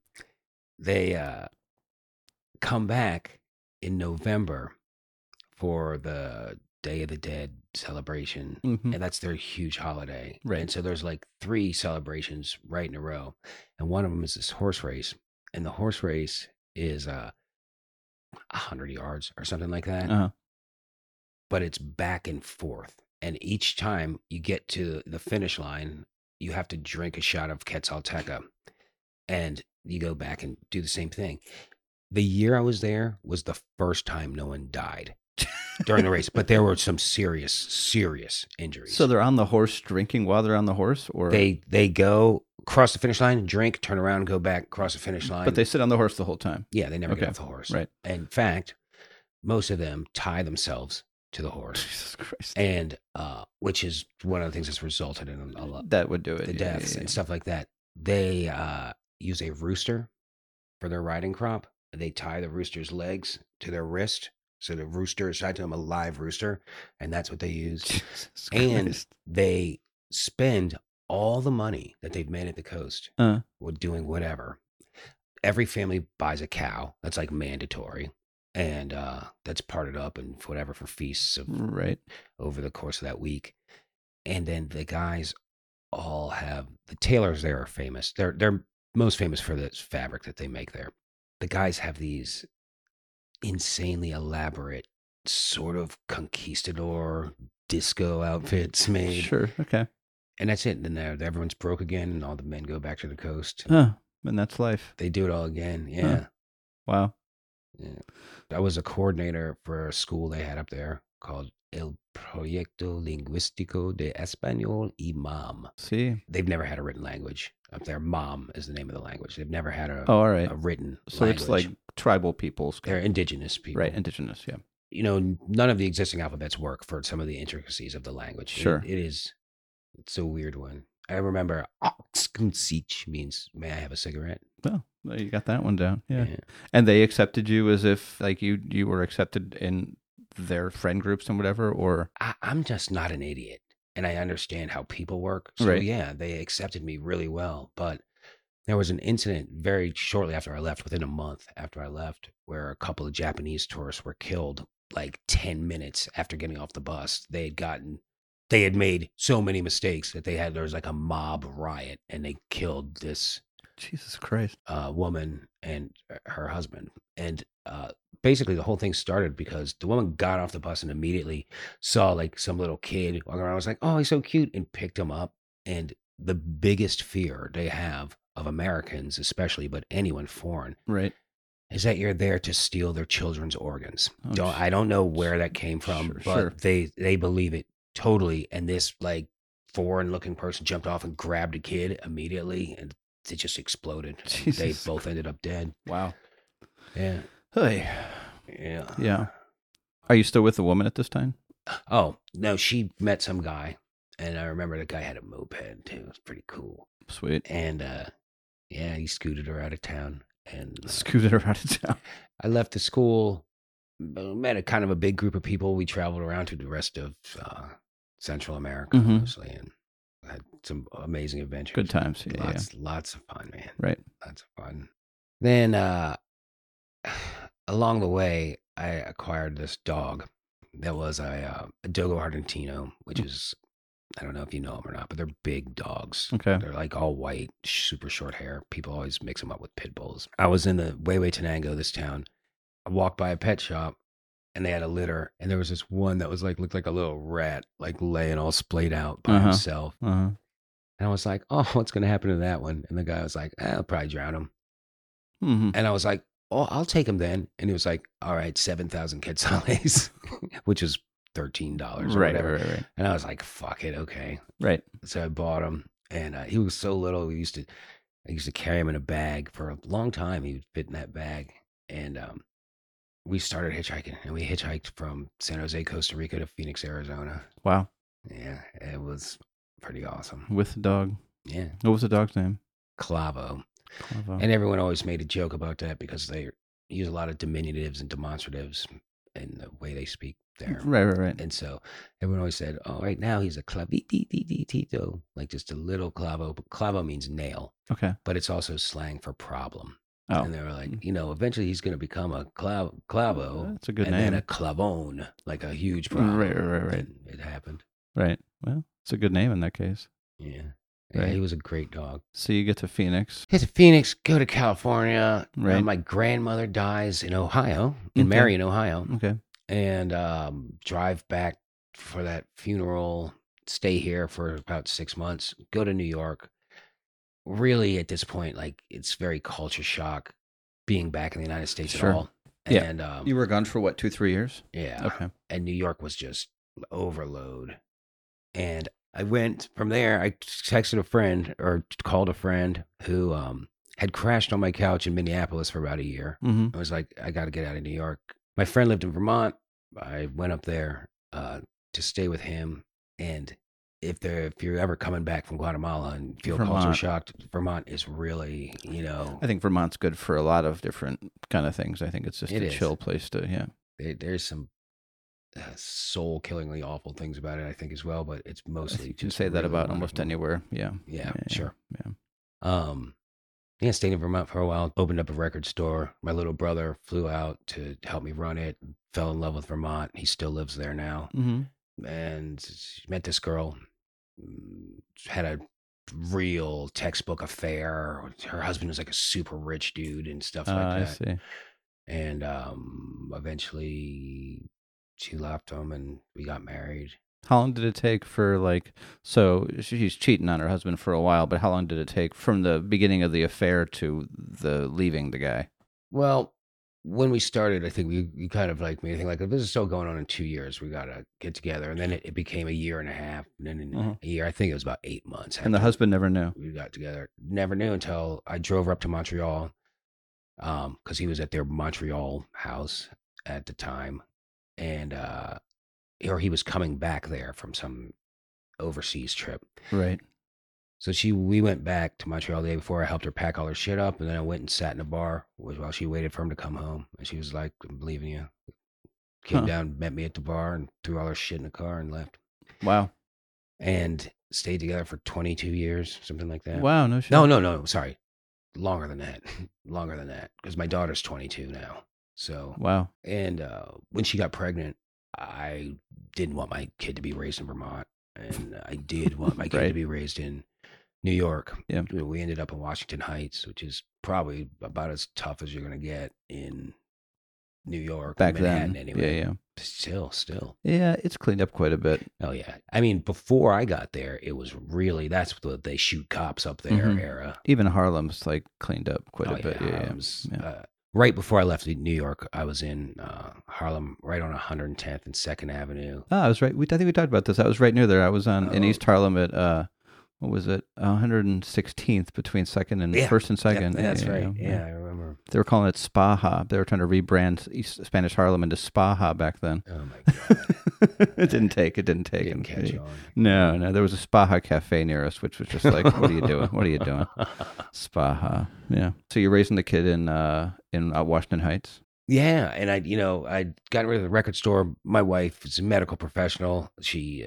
they come back in November for the Day of the Dead celebration, Mhm. and that's their huge holiday. Right. And so there's like 3 celebrations right in a row, and one of them is this horse race, and the horse race is 100 yards or something like that. Uh-huh. But it's back and forth. And each time you get to the finish line, you have to drink a shot of Quetzalteca. And you go back and do the same thing. The year I was there was the first time no one died during the race, but there were some serious injuries. So they're on the horse drinking while they're on the horse, or they go cross the finish line, drink, turn around, go back, cross the finish line. but they sit on the horse the whole time. Yeah, they never Okay. get off the horse. Right. In fact, most of them tie themselves to the horse. Jesus Christ. And which is one of the things that's resulted in a lot That would do it. the Yeah, deaths yeah, and yeah. stuff like that. They use a rooster for their riding crop. They tie the rooster's legs to their wrist, so the rooster is tied to them, a live rooster, and that's what they use. Jesus And Christ. they spend all the money that they've made at the coast with doing whatever. Every family buys a cow. That's like mandatory. And that's parted up and whatever for feasts of Right. over the course of that week. And then the guys all have the tailors there are famous. They're most famous for this fabric that they make there. The guys have these insanely elaborate sort of conquistador disco outfits made. Sure. Okay. And that's it. And then everyone's broke again and all the men go back to the coast. Huh. And that's life. They do it all again. Yeah. Wow. Yeah. I was a coordinator for a school they had up there called El Proyecto Lingüístico de Español y MAM. See. They've never had a written language up there. MAM is the name of the language. They've never had a, Oh, all right. a written So language. it's like tribal peoples. They're indigenous people. Right. Indigenous. Yeah. None of the existing alphabets work for some of the intricacies of the language. Sure. It's a weird one. I remember Oxkunsich means, may I have a cigarette? Well, you got that one down. Yeah. And they accepted you as if like you were accepted in their friend groups and whatever, or I'm just not an idiot, and I understand how people work. So Right. yeah, they accepted me really well. But there was an incident very shortly after I left, within a month after I left, where a couple of Japanese tourists were killed like 10 minutes after getting off the bus. They had made so many mistakes that there was like a mob riot, and they killed this Jesus Christ. woman and her husband. And basically the whole thing started because the woman got off the bus and immediately saw like some little kid walking around. I was like, oh, he's so cute, and picked him up. And the biggest fear they have of Americans, especially, but anyone foreign, Right. is that you're there to steal their children's organs. Oh, I don't know where that came from, Sure, but sure. they believe it totally. And this like foreign looking person jumped off and grabbed a kid immediately, and it just exploded. And they Jesus. both ended up dead. Wow. Yeah. Hey. Yeah. Yeah. Are you still with the woman at this time? Oh, no, she met some guy, and I remember the guy had a moped too. It was pretty cool. Sweet. And yeah, he scooted her out of town, and Scooted her out of town. I left the school, met a kind of a big group of people. We traveled around to the rest of Central America, Mhm. mostly, and had some amazing adventures. Good times. Yeah. Lots of fun, man. Right. Lots of fun. Then along the way, I acquired this dog That was a Dogo Argentino, which is, I don't know if you know them or not, but they're big dogs. Okay. They're like all white, super short hair. People always mix them up with pit bulls. I was in the Tenango, this town. I walked by a pet shop and they had a litter, and there was this one that was like, looked like a little rat, like laying all splayed out by himself. And I was like, oh, what's going to happen to that one? And the guy was like, I'll probably drown him. And I was like, oh, I'll take him then. And he was like, all right, 7,000 quetzales, which is $13 or whatever. Right. And I was like, fuck it, okay. Right. So I bought him, and he was so little. I used to carry him in a bag for a long time. He would fit in that bag. And we started hitchhiking, and we hitchhiked from San Jose, Costa Rica to Phoenix, Arizona. Wow. Yeah, it was pretty awesome. With the dog. Yeah. What was the dog's name? Clavo. Clavo. And everyone always made a joke about that because they use a lot of diminutives and demonstratives in the way they speak there. Right. And so everyone always said, oh, right now he's a clavitito, like just a little clavo. But clavo means nail. Okay. But it's also slang for problem. Oh. And they were like, eventually he's going to become a clavo. That's a good and name. then a clavone, like a huge problem. Right. And it happened. Right. Well, it's a good name in that case. Yeah. Right. Yeah, he was a great dog. So you get to Phoenix. Get to Phoenix, go to California. Right. My grandmother dies in Ohio, in Marion, Ohio. Okay. And drive back for that funeral, stay here for about 6 months, go to New York. Really, at this point, like, it's very culture shock being back in the United States Sure. at all. Yeah. And You were gone for what, 2-3 years? yeah. Okay. And New York was just overload. And I went from there. I texted a friend or called a friend who had crashed on my couch in Minneapolis for about a year. Mm-hmm. I was like, I got to get out of New York. My friend lived in Vermont. I went up there to stay with him. And if you're ever coming back from Guatemala and feel culture shocked, Vermont is really, I think Vermont's good for a lot of different kind of things. I think it's just It a is. chill place to, yeah. There's some soul-killingly awful things about it, I think, as well. But it's mostly You can just say that really about almost wonderful. anywhere. Yeah. Yeah, sure. Yeah. Yeah, stayed in Vermont for a while, opened up a record store. My little brother flew out to help me run it, fell in love with Vermont. He still lives there now. Mm-hmm. And met this girl, had a real textbook affair. Her husband was like a super rich dude and stuff like I that. see. And eventually she left him and we got married. How long did it take so she's cheating on her husband for a while, but how long did it take from the beginning of the affair to the leaving the guy? Well, when we started, I think you kind of like me. I think like, if this is still going on in 2 years, we got to get together. And then it became a year and a half. And then in a year, I think it was about 8 months. And the after husband never knew. we got together. Never knew until I drove her up to Montreal because he was at their Montreal house at the time. And, or he was coming back there from some overseas trip. Right. So we went back to Montreal the day before. I helped her pack all her shit up, and then I went and sat in a bar while she waited for him to come home. And she was like, I'm leaving you. Came down, met me at the bar, and threw all her shit in the car and left. Wow. And stayed together for 22 years, something like that. Wow. No shit. No. Sorry. Longer than that. Longer than that. Because my daughter's 22 now. So, Wow. and when she got pregnant, I didn't want my kid to be raised in Vermont. And I did want my kid Right. to be raised in New York. Yeah. We ended up in Washington Heights, which is probably about as tough as you're going to get in New York. Back Manhattan, then. anyway. Yeah. Still. Yeah. It's cleaned up quite a bit. Oh, yeah. I mean, before I got there, it was really, that's what they shoot cops up there Mhm. era. Even Harlem's cleaned up quite Oh, a bit. yeah, Yeah. Harlem's, Yeah. right before I left New York, I was in Harlem, right on 110th and 2nd Avenue. I was right. I think we talked about this. I was right near there. I was in Oh. East Harlem at what was it? 116th between Second and Yeah. First and Second. Yep, that's right. Yeah, I remember. They were calling it Spaha. They were trying to rebrand Spanish Harlem into Spaha back then. Oh, my God. It didn't take. Didn't catch on. No. There was a Spaha cafe near us, which was just like, what are you doing? What are you doing? Spaha. Yeah. So you're raising the kid in Washington Heights. Yeah, and I'd gotten rid of the record store. My wife is a medical professional. She,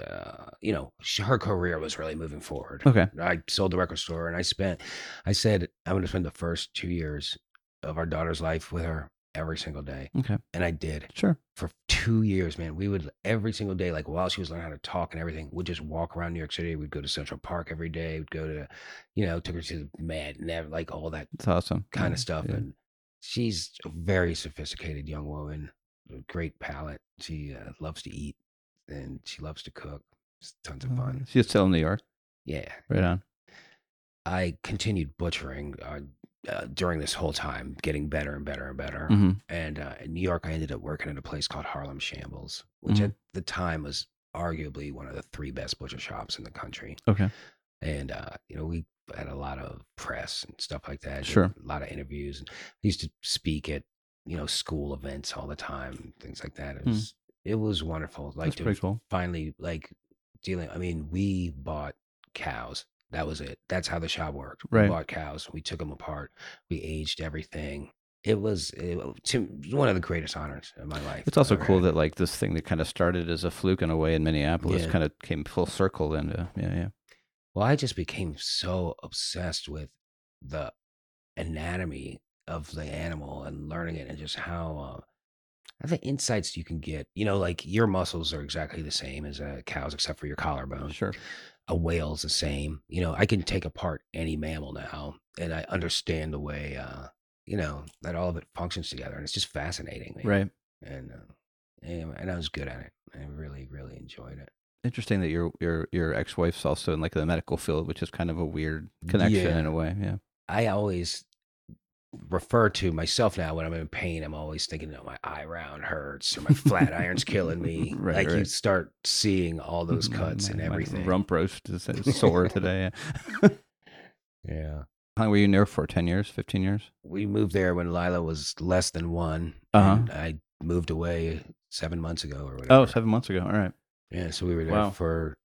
her career was really moving forward. Okay. I sold the record store, and I said, I'm going to spend the first 2 years of our daughter's life with her every single day. Okay. And I did Sure. for 2 years, man. We would every single day, like while she was learning how to talk and everything, we'd just walk around New York City. We'd go to Central Park every day. We'd go to, took her to the Met and like all that It's awesome. kind Yeah, of stuff. yeah. And she's a very sophisticated young woman, a great palate. She loves to eat and she loves to cook. It's tons of fun. She's still in New York. Yeah. Right on. I continued butchering during this whole time, getting better and better and better. Mm-hmm. And in New York, I ended up working at a place called Harlem Shambles, which Mhm. at the time was arguably one of the 3 best butcher shops in the country. Okay. And, we had a lot of press and stuff like that. Sure. A lot of interviews. And I used to speak at, school events all the time, things like that. It was wonderful. Like That's pretty cool. finally we bought cows. That was it. That's how the shop worked. We Right. bought cows. We took them apart. We aged everything. It was one of the greatest honors in my life. It's also I've ever cool had. that like this thing that kind of started as a fluke in a way in Minneapolis Yeah. kind of came full circle into yeah. Well, I just became so obsessed with the anatomy of the animal and learning it and just how the insights you can get. Like your muscles are exactly the same as a cow's except for your collarbone. Sure. A whale's the same. I can take apart any mammal now and I understand the way, that all of it functions together. And it's just fascinating. Man. Right. And I was good at it. I really, really enjoyed it. Interesting that your ex-wife's also in like the medical field, which is kind of a weird connection Yeah. in a way. Yeah. I always refer to myself now when I'm in pain. I'm always thinking, my eye round hurts or my flat iron's killing me. Right, You right. start seeing all those cuts and My everything. rump roast is sore today. Yeah. Yeah. How long were you in there for? 10 years? 15 years? We moved there when Lila was less than 1. Uh-huh. And I moved away 7 months ago or whatever. Oh, 7 months ago. All right. Yeah, so we were there Wow. for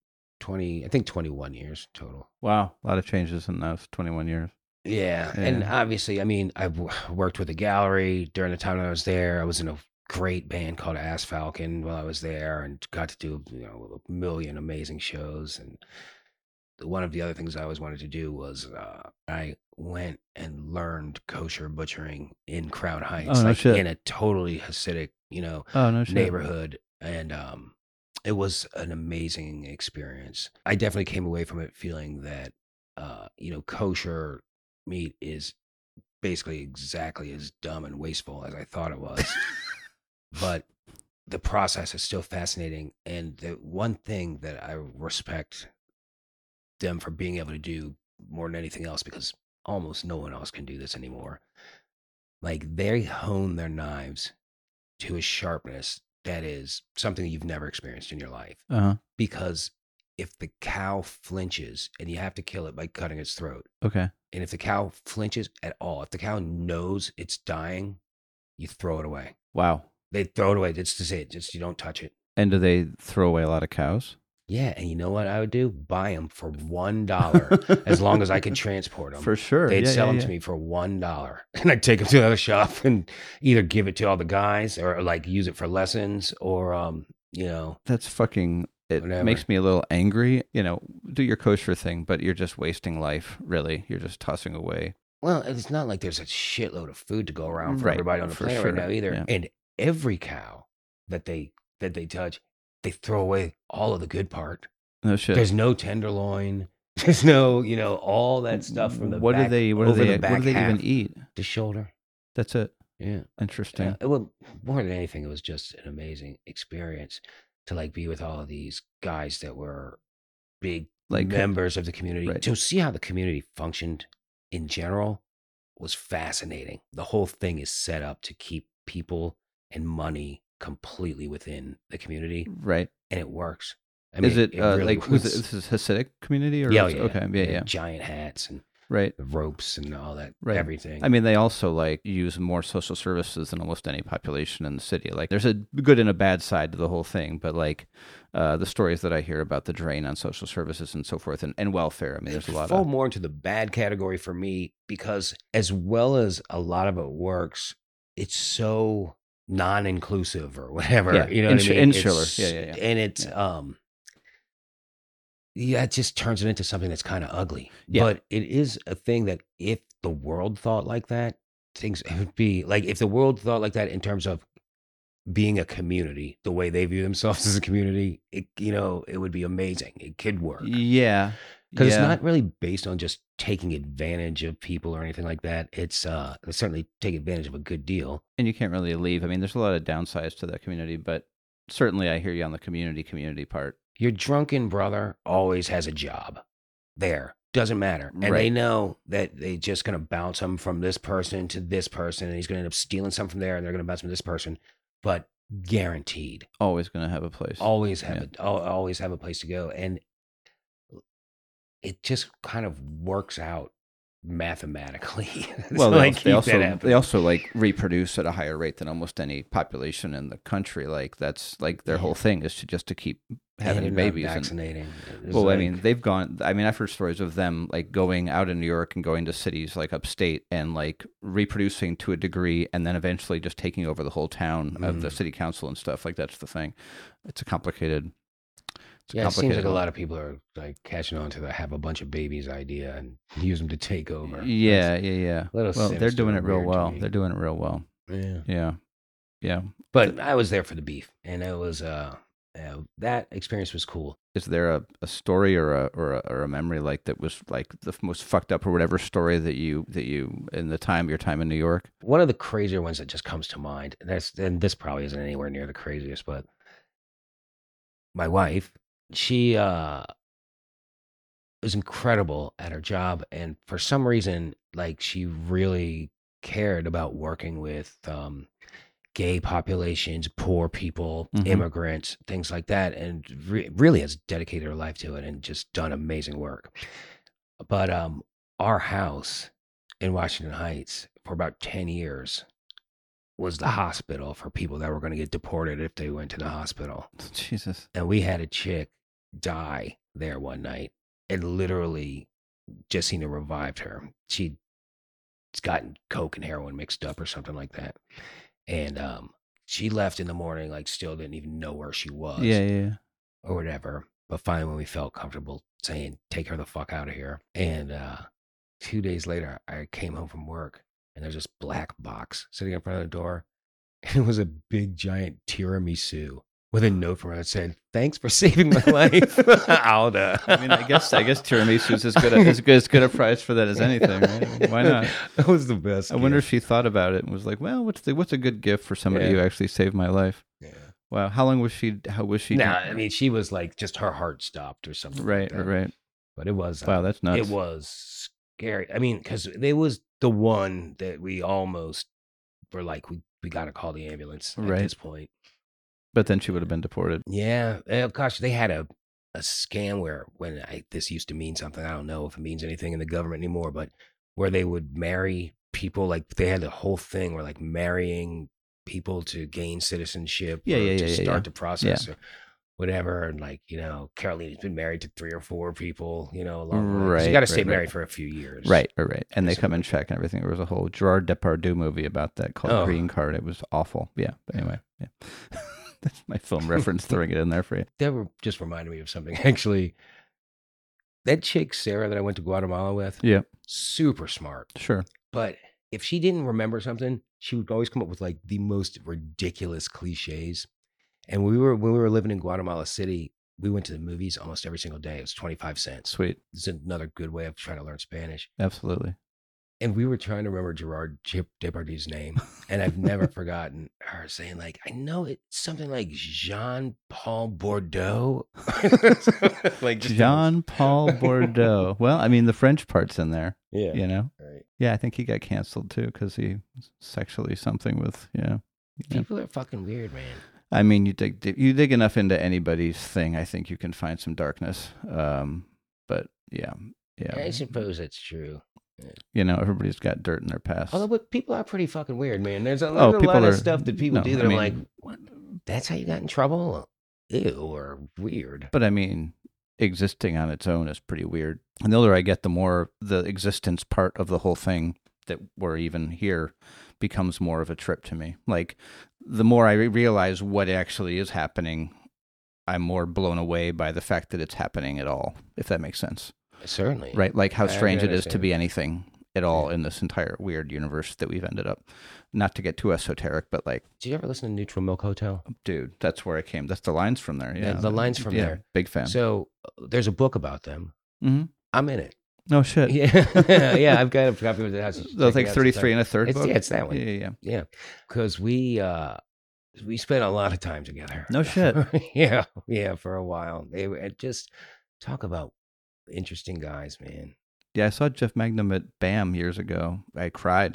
21 years total. Wow. A lot of changes in those 21 years. Yeah, and Yeah. obviously, I've worked with a gallery during the time that I was there. I was in a great band called Ass Falcon while I was there and got to do, a million amazing shows. And one of the other things I always wanted to do was I went and learned kosher butchering in Crown Heights, Oh, no shit. in a totally Hasidic, Oh, no shit. neighborhood. And it was an amazing experience. I definitely came away from it feeling that, kosher meat is basically exactly as dumb and wasteful as I thought it was. But the process is still fascinating. And the one thing that I respect them for being able to do more than anything else, because almost no one else can do this anymore, like they hone their knives to a sharpness that is something you've never experienced in your life. Uh-huh. Because if the cow flinches, and you have to kill it by cutting its throat, Okay. and if the cow flinches at all, if the cow knows it's dying, you throw it away. Wow. They throw it away. That's just it. Just you don't touch it. And do they throw away a lot of cows? Yeah, and you know what I would do? Buy them for $1 as long as I could transport them. For sure. They'd Yeah, sell yeah, them yeah. to me for $1, and I'd take them to another shop and either give it to all the guys or like use it for lessons or That's fucking. It Whatever. makes me a little angry. Do your kosher thing, but you're just wasting life. Really, you're just tossing away. Well, it's not like there's a shitload of food to go around for Right, everybody on the for planet sure, right now either. yeah. And every cow that they touch, they throw away all of the good part. No shit. There's no tenderloin. There's no, all that stuff from the What back, do they? What do over they? the back What do they half, even eat? the shoulder. That's it. Yeah. Interesting. Well, more than anything, it was just an amazing experience to like be with all of these guys that were big Like members of the community. right. To see how the community functioned in general was fascinating. The whole thing is set up to keep people and money completely within the community, right. and it works. Is it, really like was it, this is Hasidic community or Yeah, is- yeah, okay yeah. yeah Giant hats and right. the ropes and all that, Right. everything. I mean, they also like use more social services than almost any population in the city. Like, there's a good and a bad side to the whole thing, but like the stories that I hear about the drain on social services and so forth and welfare. I mean, there's a lot fall of more into the bad category for me because as well as a lot of it works, it's so non-inclusive or whatever. Yeah, You know what I mean? insular. It's- Yeah. And it's Yeah. it just turns it into something that's kind of ugly. Yeah. But it is a thing that if the world thought like that, things, it would be like if the world thought like that in terms of being a community, the way they view themselves as a community, it would be amazing. It could work. Yeah. Because it's not really based on just taking advantage of people or anything like that. It's certainly take advantage of a good deal. And you can't really leave. I mean, there's a lot of downsides to that community, but certainly I hear you on the community part. Your drunken brother always has a job there. Doesn't matter. And Right. they know that they're just going to bounce him from this person to this person, and he's going to end up stealing some from there, and they're going to bounce him to this person. But guaranteed. Always going to have a place. Always have a place to go. And it just kind of works out mathematically. Well, they that also like reproduce at a higher rate than almost any population in the country. Like that's like their whole thing is to keep having and babies. vaccinating. I mean, they've gone. I mean, I've heard stories of them like going out in New York and going to cities like upstate and like reproducing to a degree, and then eventually just taking over the whole town of the city council and stuff. Like that's the thing. It's a complicated. It seems like a lot of people are like catching on to the have a bunch of babies idea and use them to take over. Yeah. Well, they're doing it real well. Me. They're doing it real well. Yeah. But I was there for the beef, and it was that experience was cool. Is there a story or a memory like that was like the most fucked up or whatever story that you in your time in New York? One of the crazier ones that just comes to mind, and this probably isn't anywhere near the craziest, but my wife, she was incredible at her job, and for some reason, like she really cared about working with gay populations, poor people, immigrants, things like that, and really has dedicated her life to it and just done amazing work. But our house in Washington Heights for about 10 years was the hospital for people that were going to get deported if they went to the hospital. Jesus. And we had a chick die there one night, and literally Jessina revived her. She'd gotten coke and heroin mixed up or something like that. And she left in the morning, like still didn't even know where she was. Yeah. Or whatever. But finally, when we felt comfortable saying, take her the fuck out of here. And 2 days later, I came home from work, and there's this black box sitting in front of the door. And it was a big, giant tiramisu with a note from her that said, "Thanks for saving my life, Alda." I mean, I guess tiramisu is as good a price for that as anything, right? Why not? That was the best. I wonder if she thought about it and was like, "Well, what's a good gift for somebody who actually saved my life?" Yeah. Wow. How long was she? How was she? Nah, I mean, she was like just her heart stopped or something. Right. Like that. Right. But it was wow. That's nuts. It was scary. I mean, because it was the one that we almost were like, we got to call the ambulance at this point. But then she would have been deported. Yeah. Gosh, they had a scam where this used to mean something. I don't know if it means anything in the government anymore, but where they would marry people, like they had the whole thing where like marrying people to gain citizenship to start the process or whatever. And like, Carolina's been married to 3 or 4 people, along the way. You got to stay married for a few years. Right. And they come and check and everything. There was a whole Gerard Depardieu movie about that called Green Card. It was awful. Yeah. But anyway, yeah. That's my film reference, throwing it in there for you. That just reminded me of something, actually. That chick, Sarah, that I went to Guatemala with, super smart. Sure. But if she didn't remember something, she would always come up with like the most ridiculous cliches. And when we were living in Guatemala City, we went to the movies almost every single day. It was 25 cents. Sweet. It's another good way of trying to learn Spanish. Absolutely. And we were trying to remember Gerard Depardieu's name. And I've never forgotten her saying, like, I know it's something like Jean-Paul Bordeaux. Like Jean-Paul Bordeaux. Well, I mean, the French part's in there. Yeah. Right. Yeah, I think he got canceled too because he was sexually something with, People are fucking weird, man. I mean, you dig enough into anybody's thing, I think you can find some darkness. But yeah. I suppose that's true. Everybody's got dirt in their past. Although, but people are pretty fucking weird, man. There's a lot of stuff that people do that I'm like, what? That's how you got in trouble? Ew, or weird. But I mean, existing on its own is pretty weird. And the older I get, the more the existence part of the whole thing that we're even here becomes more of a trip to me. Like, the more I realize what actually is happening, I'm more blown away by the fact that it's happening at all, if that makes sense. Certainly. Right? Like how strange it is to be anything at all in this entire weird universe that we've ended up. Not to get too esoteric, but like, Did you ever listen to Neutral Milk Hotel? dude, that's where I came. That's the lines from there. Yeah, The lines from there. Big fan. So there's a book about them. Mm-hmm. I'm in it. No shit. Yeah, yeah. I've got a copy of the house. That's like 33 and a third book. Yeah, it's that one. Yeah. Because we spent a lot of time together. No shit. yeah, for a while. They were just talk about interesting guys, man. Yeah, I saw Jeff Magnum at BAM years ago. I cried.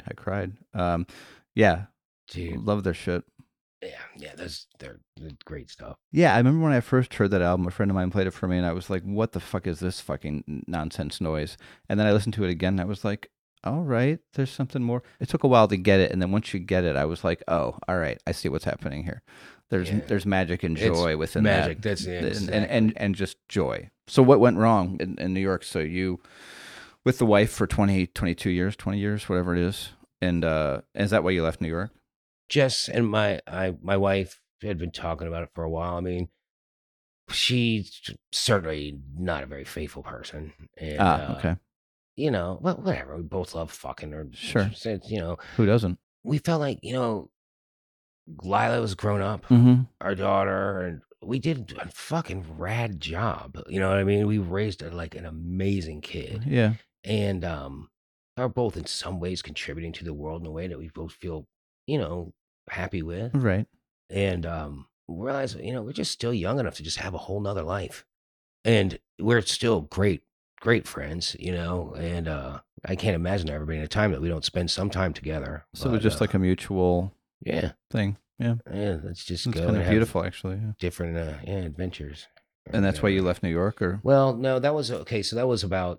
Yeah, Dude, love their shit. yeah. They're great stuff. Yeah, I remember when I first heard that album, a friend of mine played it for me, and I was like, what the fuck is this fucking nonsense noise? And then I listened to it again, and I was like, all right, there's something more. It took a while to get it, and then once you get it, I was like, oh, all right, I see what's happening here. There's magic and joy within magic. that. That's it. And just joy. So what went wrong in New York? So you, with the wife for 20 years, whatever it is, and is that why you left New York? Jess and my wife had been talking about it for a while. I mean, she's certainly not a very faithful person. And, okay. You know, well, whatever. We both love fucking her. Sure. You know, Who doesn't? we felt like, you know, Lila was grown up, Mm-hmm. our daughter, and we did a fucking rad job. You know what I mean? We raised like an amazing kid. Yeah. And are both in some ways contributing to the world in a way that we both feel, you know, happy with. Right. And realize, you know, we're just still young enough to just have a whole nother life. And we're still great friends, you know, and I can't imagine there ever being a time that we don't spend some time together. So it was just like a mutual thing. Yeah. Yeah, let's just It's go kind and of have beautiful, actually. Yeah. different adventures. And that's why you left New York, or? Well, no, that was okay. So that was about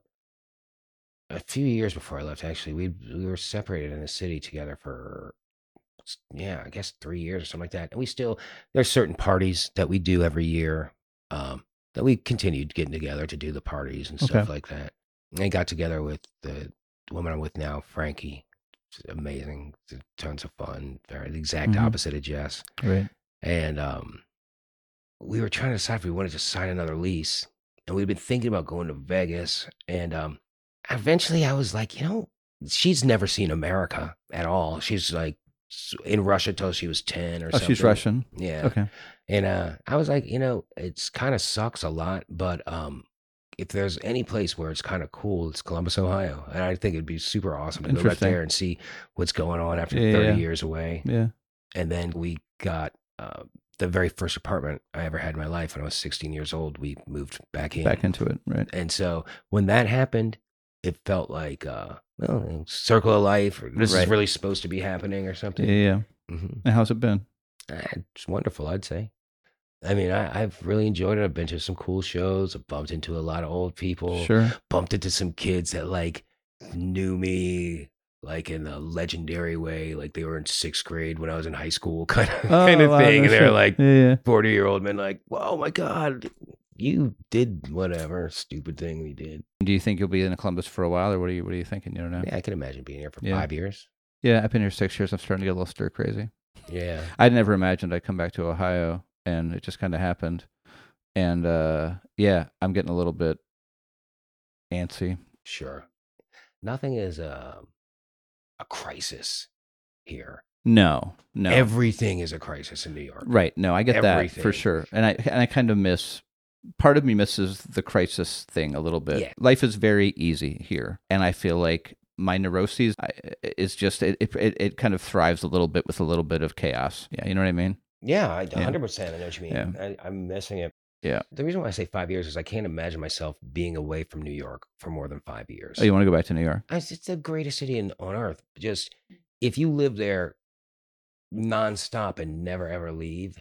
a few years before I left. Actually, we were separated in the city together for I guess 3 years or something like that. And we still there's certain parties that we do every year that we continued getting together to do the parties and stuff like that. And I got together with the woman I'm with now, Frankie. She's amazing, tons of fun. Very the exact opposite of Jess. Right. And we were trying to decide if we wanted to sign another lease. And we'd been thinking about going to Vegas. And eventually I was like, you know, she's never seen America at all. She's like in Russia till she was 10 or something. Oh, she's Russian. Yeah. Okay. And I was like, you know, it's kind of sucks a lot, but if there's any place where it's kind of cool, it's Columbus, Ohio. And I think it'd be super awesome to go back there and see what's going on after 30 years away. Yeah. And then we got the very first apartment I ever had in my life when I was 16 years old. We moved back into it, right? And so when that happened, it felt like, circle of life. Or this is really supposed to be happening or something. Yeah. Mm-hmm. And how's it been? It's wonderful, I'd say. I mean, I've really enjoyed it. I've been to some cool shows. I've bumped into a lot of old people. Sure. Bumped into some kids that like knew me like in a legendary way, like they were in 6th grade when I was in high school, kind of thing. And they're like 40-year-old men, like, "Whoa, my God, you did whatever stupid thing we did." Do you think you'll be in Columbus for a while, or what are you thinking? You don't know. Yeah, I can imagine being here for 5 years. Yeah, I've been here 6 years. I'm starting to get a little stir crazy. Yeah, I never imagined I'd come back to Ohio, and it just kind of happened. And I'm getting a little bit antsy. Sure, nothing is a crisis here. No. Everything is a crisis in New York. Right. No, I get that for sure. And I kind of miss. Part of me misses the crisis thing a little bit. Yeah. Life is very easy here, and I feel like my neuroses is just it kind of thrives a little bit with a little bit of chaos. Yeah, you know what I mean? Yeah, 100%. I know what you mean. Yeah. I'm missing it. Yeah. The reason why I say 5 years is I can't imagine myself being away from New York for more than 5 years. Oh, you want to go back to New York? It's the greatest city on earth. Just if you live there nonstop and never ever leave,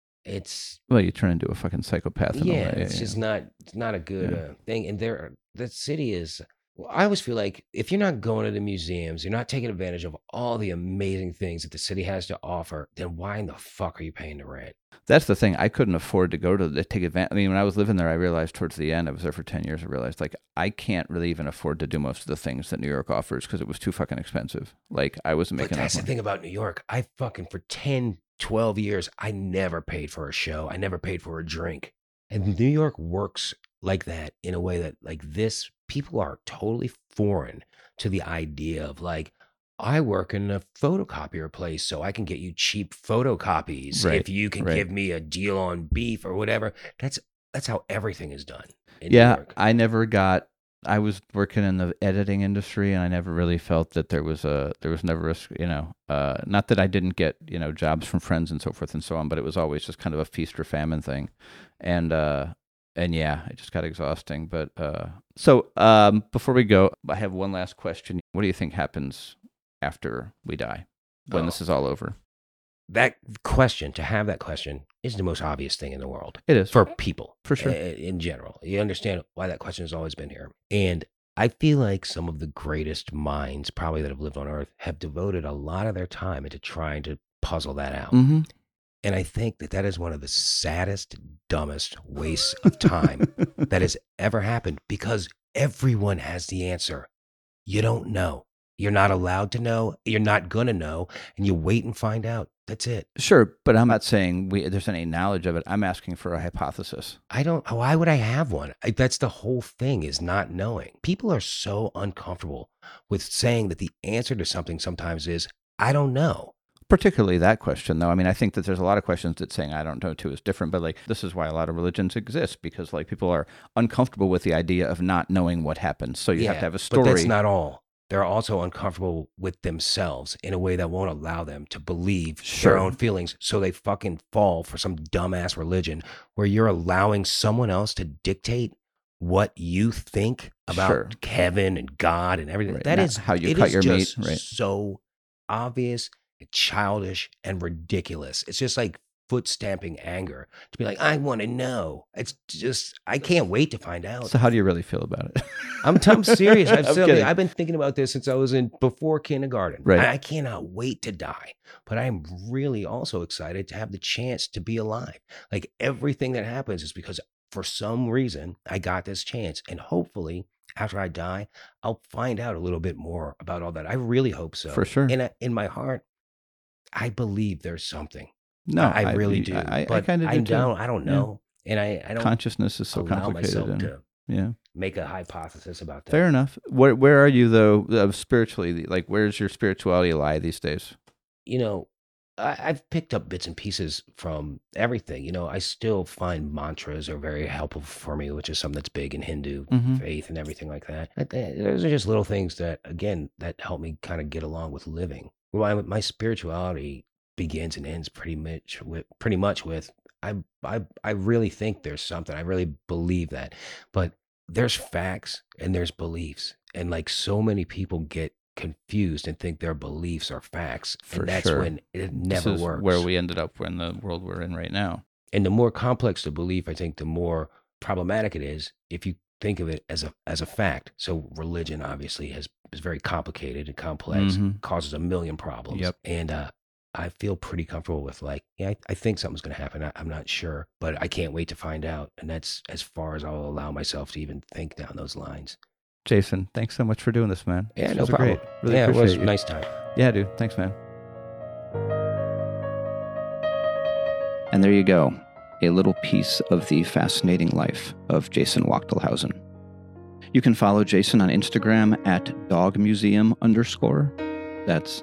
you turn into a fucking psychopath. In a way. It's just not a good thing. And the city is. Well, I always feel like if you're not going to the museums, you're not taking advantage of all the amazing things that the city has to offer, then why in the fuck are you paying the rent? That's the thing. I couldn't afford to go to take advantage. I mean, when I was living there, I realized towards the end, I was there for 10 years, I realized like I can't really even afford to do most of the things that New York offers because it was too fucking expensive. Like I wasn't making enough money. That's the thing about New York. I fucking for 10, 12 years, I never paid for a show. I never paid for a drink. And New York works like that in a way that like this, people are totally foreign to the idea of like, I work in a photocopier place, so I can get you cheap photocopies Right, if you can right. give me a deal on beef or whatever. That's how everything is done in Yeah, New York. I was working in the editing industry, and I never really felt that there was never a, not that I didn't get, jobs from friends and so forth and so on, but it was always just kind of a feast or famine thing. And yeah, it just got exhausting. But, so before we go, I have one last question. What do you think happens after we die, when this is all over? That question, to have that question, is the most obvious thing in the world. It is. For people. For sure. In general. You understand why that question has always been here. And I feel like some of the greatest minds probably that have lived on Earth have devoted a lot of their time into trying to puzzle that out. Mm-hmm. And I think that is one of the saddest, dumbest wastes of time that has ever happened, because everyone has the answer. You don't know. You're not allowed to know. You're not going to know. And you wait and find out. That's it. Sure, but I'm not saying there's any knowledge of it. I'm asking for a hypothesis. Why would I have one? That's the whole thing, is not knowing. People are so uncomfortable with saying that the answer to something sometimes is, I don't know. Particularly that question, though. I mean, I think that there's a lot of questions that saying I don't know too is different, but like this is why a lot of religions exist, because like people are uncomfortable with the idea of not knowing what happens. So you have to have a story. But that's not all. They're also uncomfortable with themselves in a way that won't allow them to believe their own feelings. So they fucking fall for some dumbass religion where you're allowing someone else to dictate what you think about heaven and God and everything. Right. That Not is how you cut your meat. Right. So obvious, childish, and ridiculous. It's just like foot stamping anger to be like, I want to know. It's just, I can't wait to find out. So how do you really feel about it? I'm serious. kidding. I've been thinking about this since I was before kindergarten. Right. I cannot wait to die, but I'm really also excited to have the chance to be alive. Like everything that happens is because for some reason I got this chance, and hopefully after I die, I'll find out a little bit more about all that. I really hope so. For sure. And in my heart, I believe there's something. No, I really do. I kind of do too. I don't know. Yeah. And I don't. Consciousness is so complicated. To make a hypothesis about that. Fair enough. Where are you though spiritually? Like, where's your spirituality lie these days? I've picked up bits and pieces from everything. I still find mantras are very helpful for me, which is something that's big in Hindu faith and everything like that. Those are just little things that, again, that help me kind of get along with living. My spirituality begins and ends pretty much with I really think there's something. I really believe that. But there's facts and there's beliefs. And like so many people get confused and think their beliefs are facts. And that's when it never works. Where we ended up in the world we're in right now. And the more complex the belief, I think the more problematic it is if you think of it as a fact. So religion obviously is very complicated and complex, causes a million problems. Yep. And I feel pretty comfortable with I think something's going to happen. I'm not sure, but I can't wait to find out. And that's as far as I'll allow myself to even think down those lines. Jason, thanks so much for doing this, man. Yeah, this no problem. Great. Really it was you. a nice time. Yeah, dude. Thanks, man. And there you go. A little piece of the fascinating life of Jason Wachtelhausen. You can follow Jason on Instagram at dogmuseum_. That's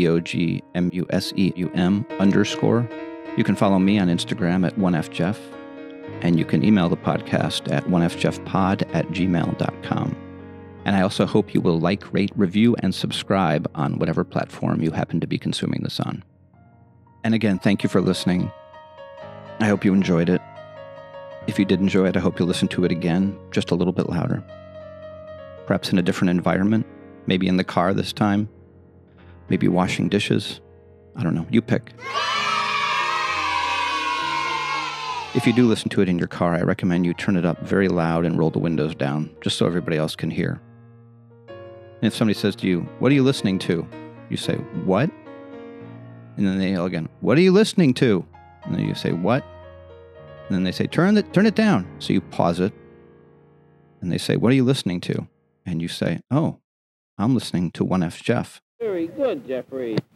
DOGMUSEUM_. You can follow me on Instagram at 1FJeff. And you can email the podcast at 1FJeffPod@gmail.com. And I also hope you will like, rate, review, and subscribe on whatever platform you happen to be consuming this on. And again, thank you for listening. I hope you enjoyed it. If you did enjoy it, I hope you'll listen to it again, just a little bit louder. Perhaps in a different environment, maybe in the car this time, maybe washing dishes. I don't know, you pick. If you do listen to it in your car, I recommend you turn it up very loud and roll the windows down, just so everybody else can hear. And if somebody says to you, "What are you listening to?" you say, "What?" And then they yell again, "What are you listening to?" And then you say, "What?" And then they say, turn it down. So you pause it. And they say, "What are you listening to?" And you say, "Oh, I'm listening to 1F Jeff." Very good, Jeffrey.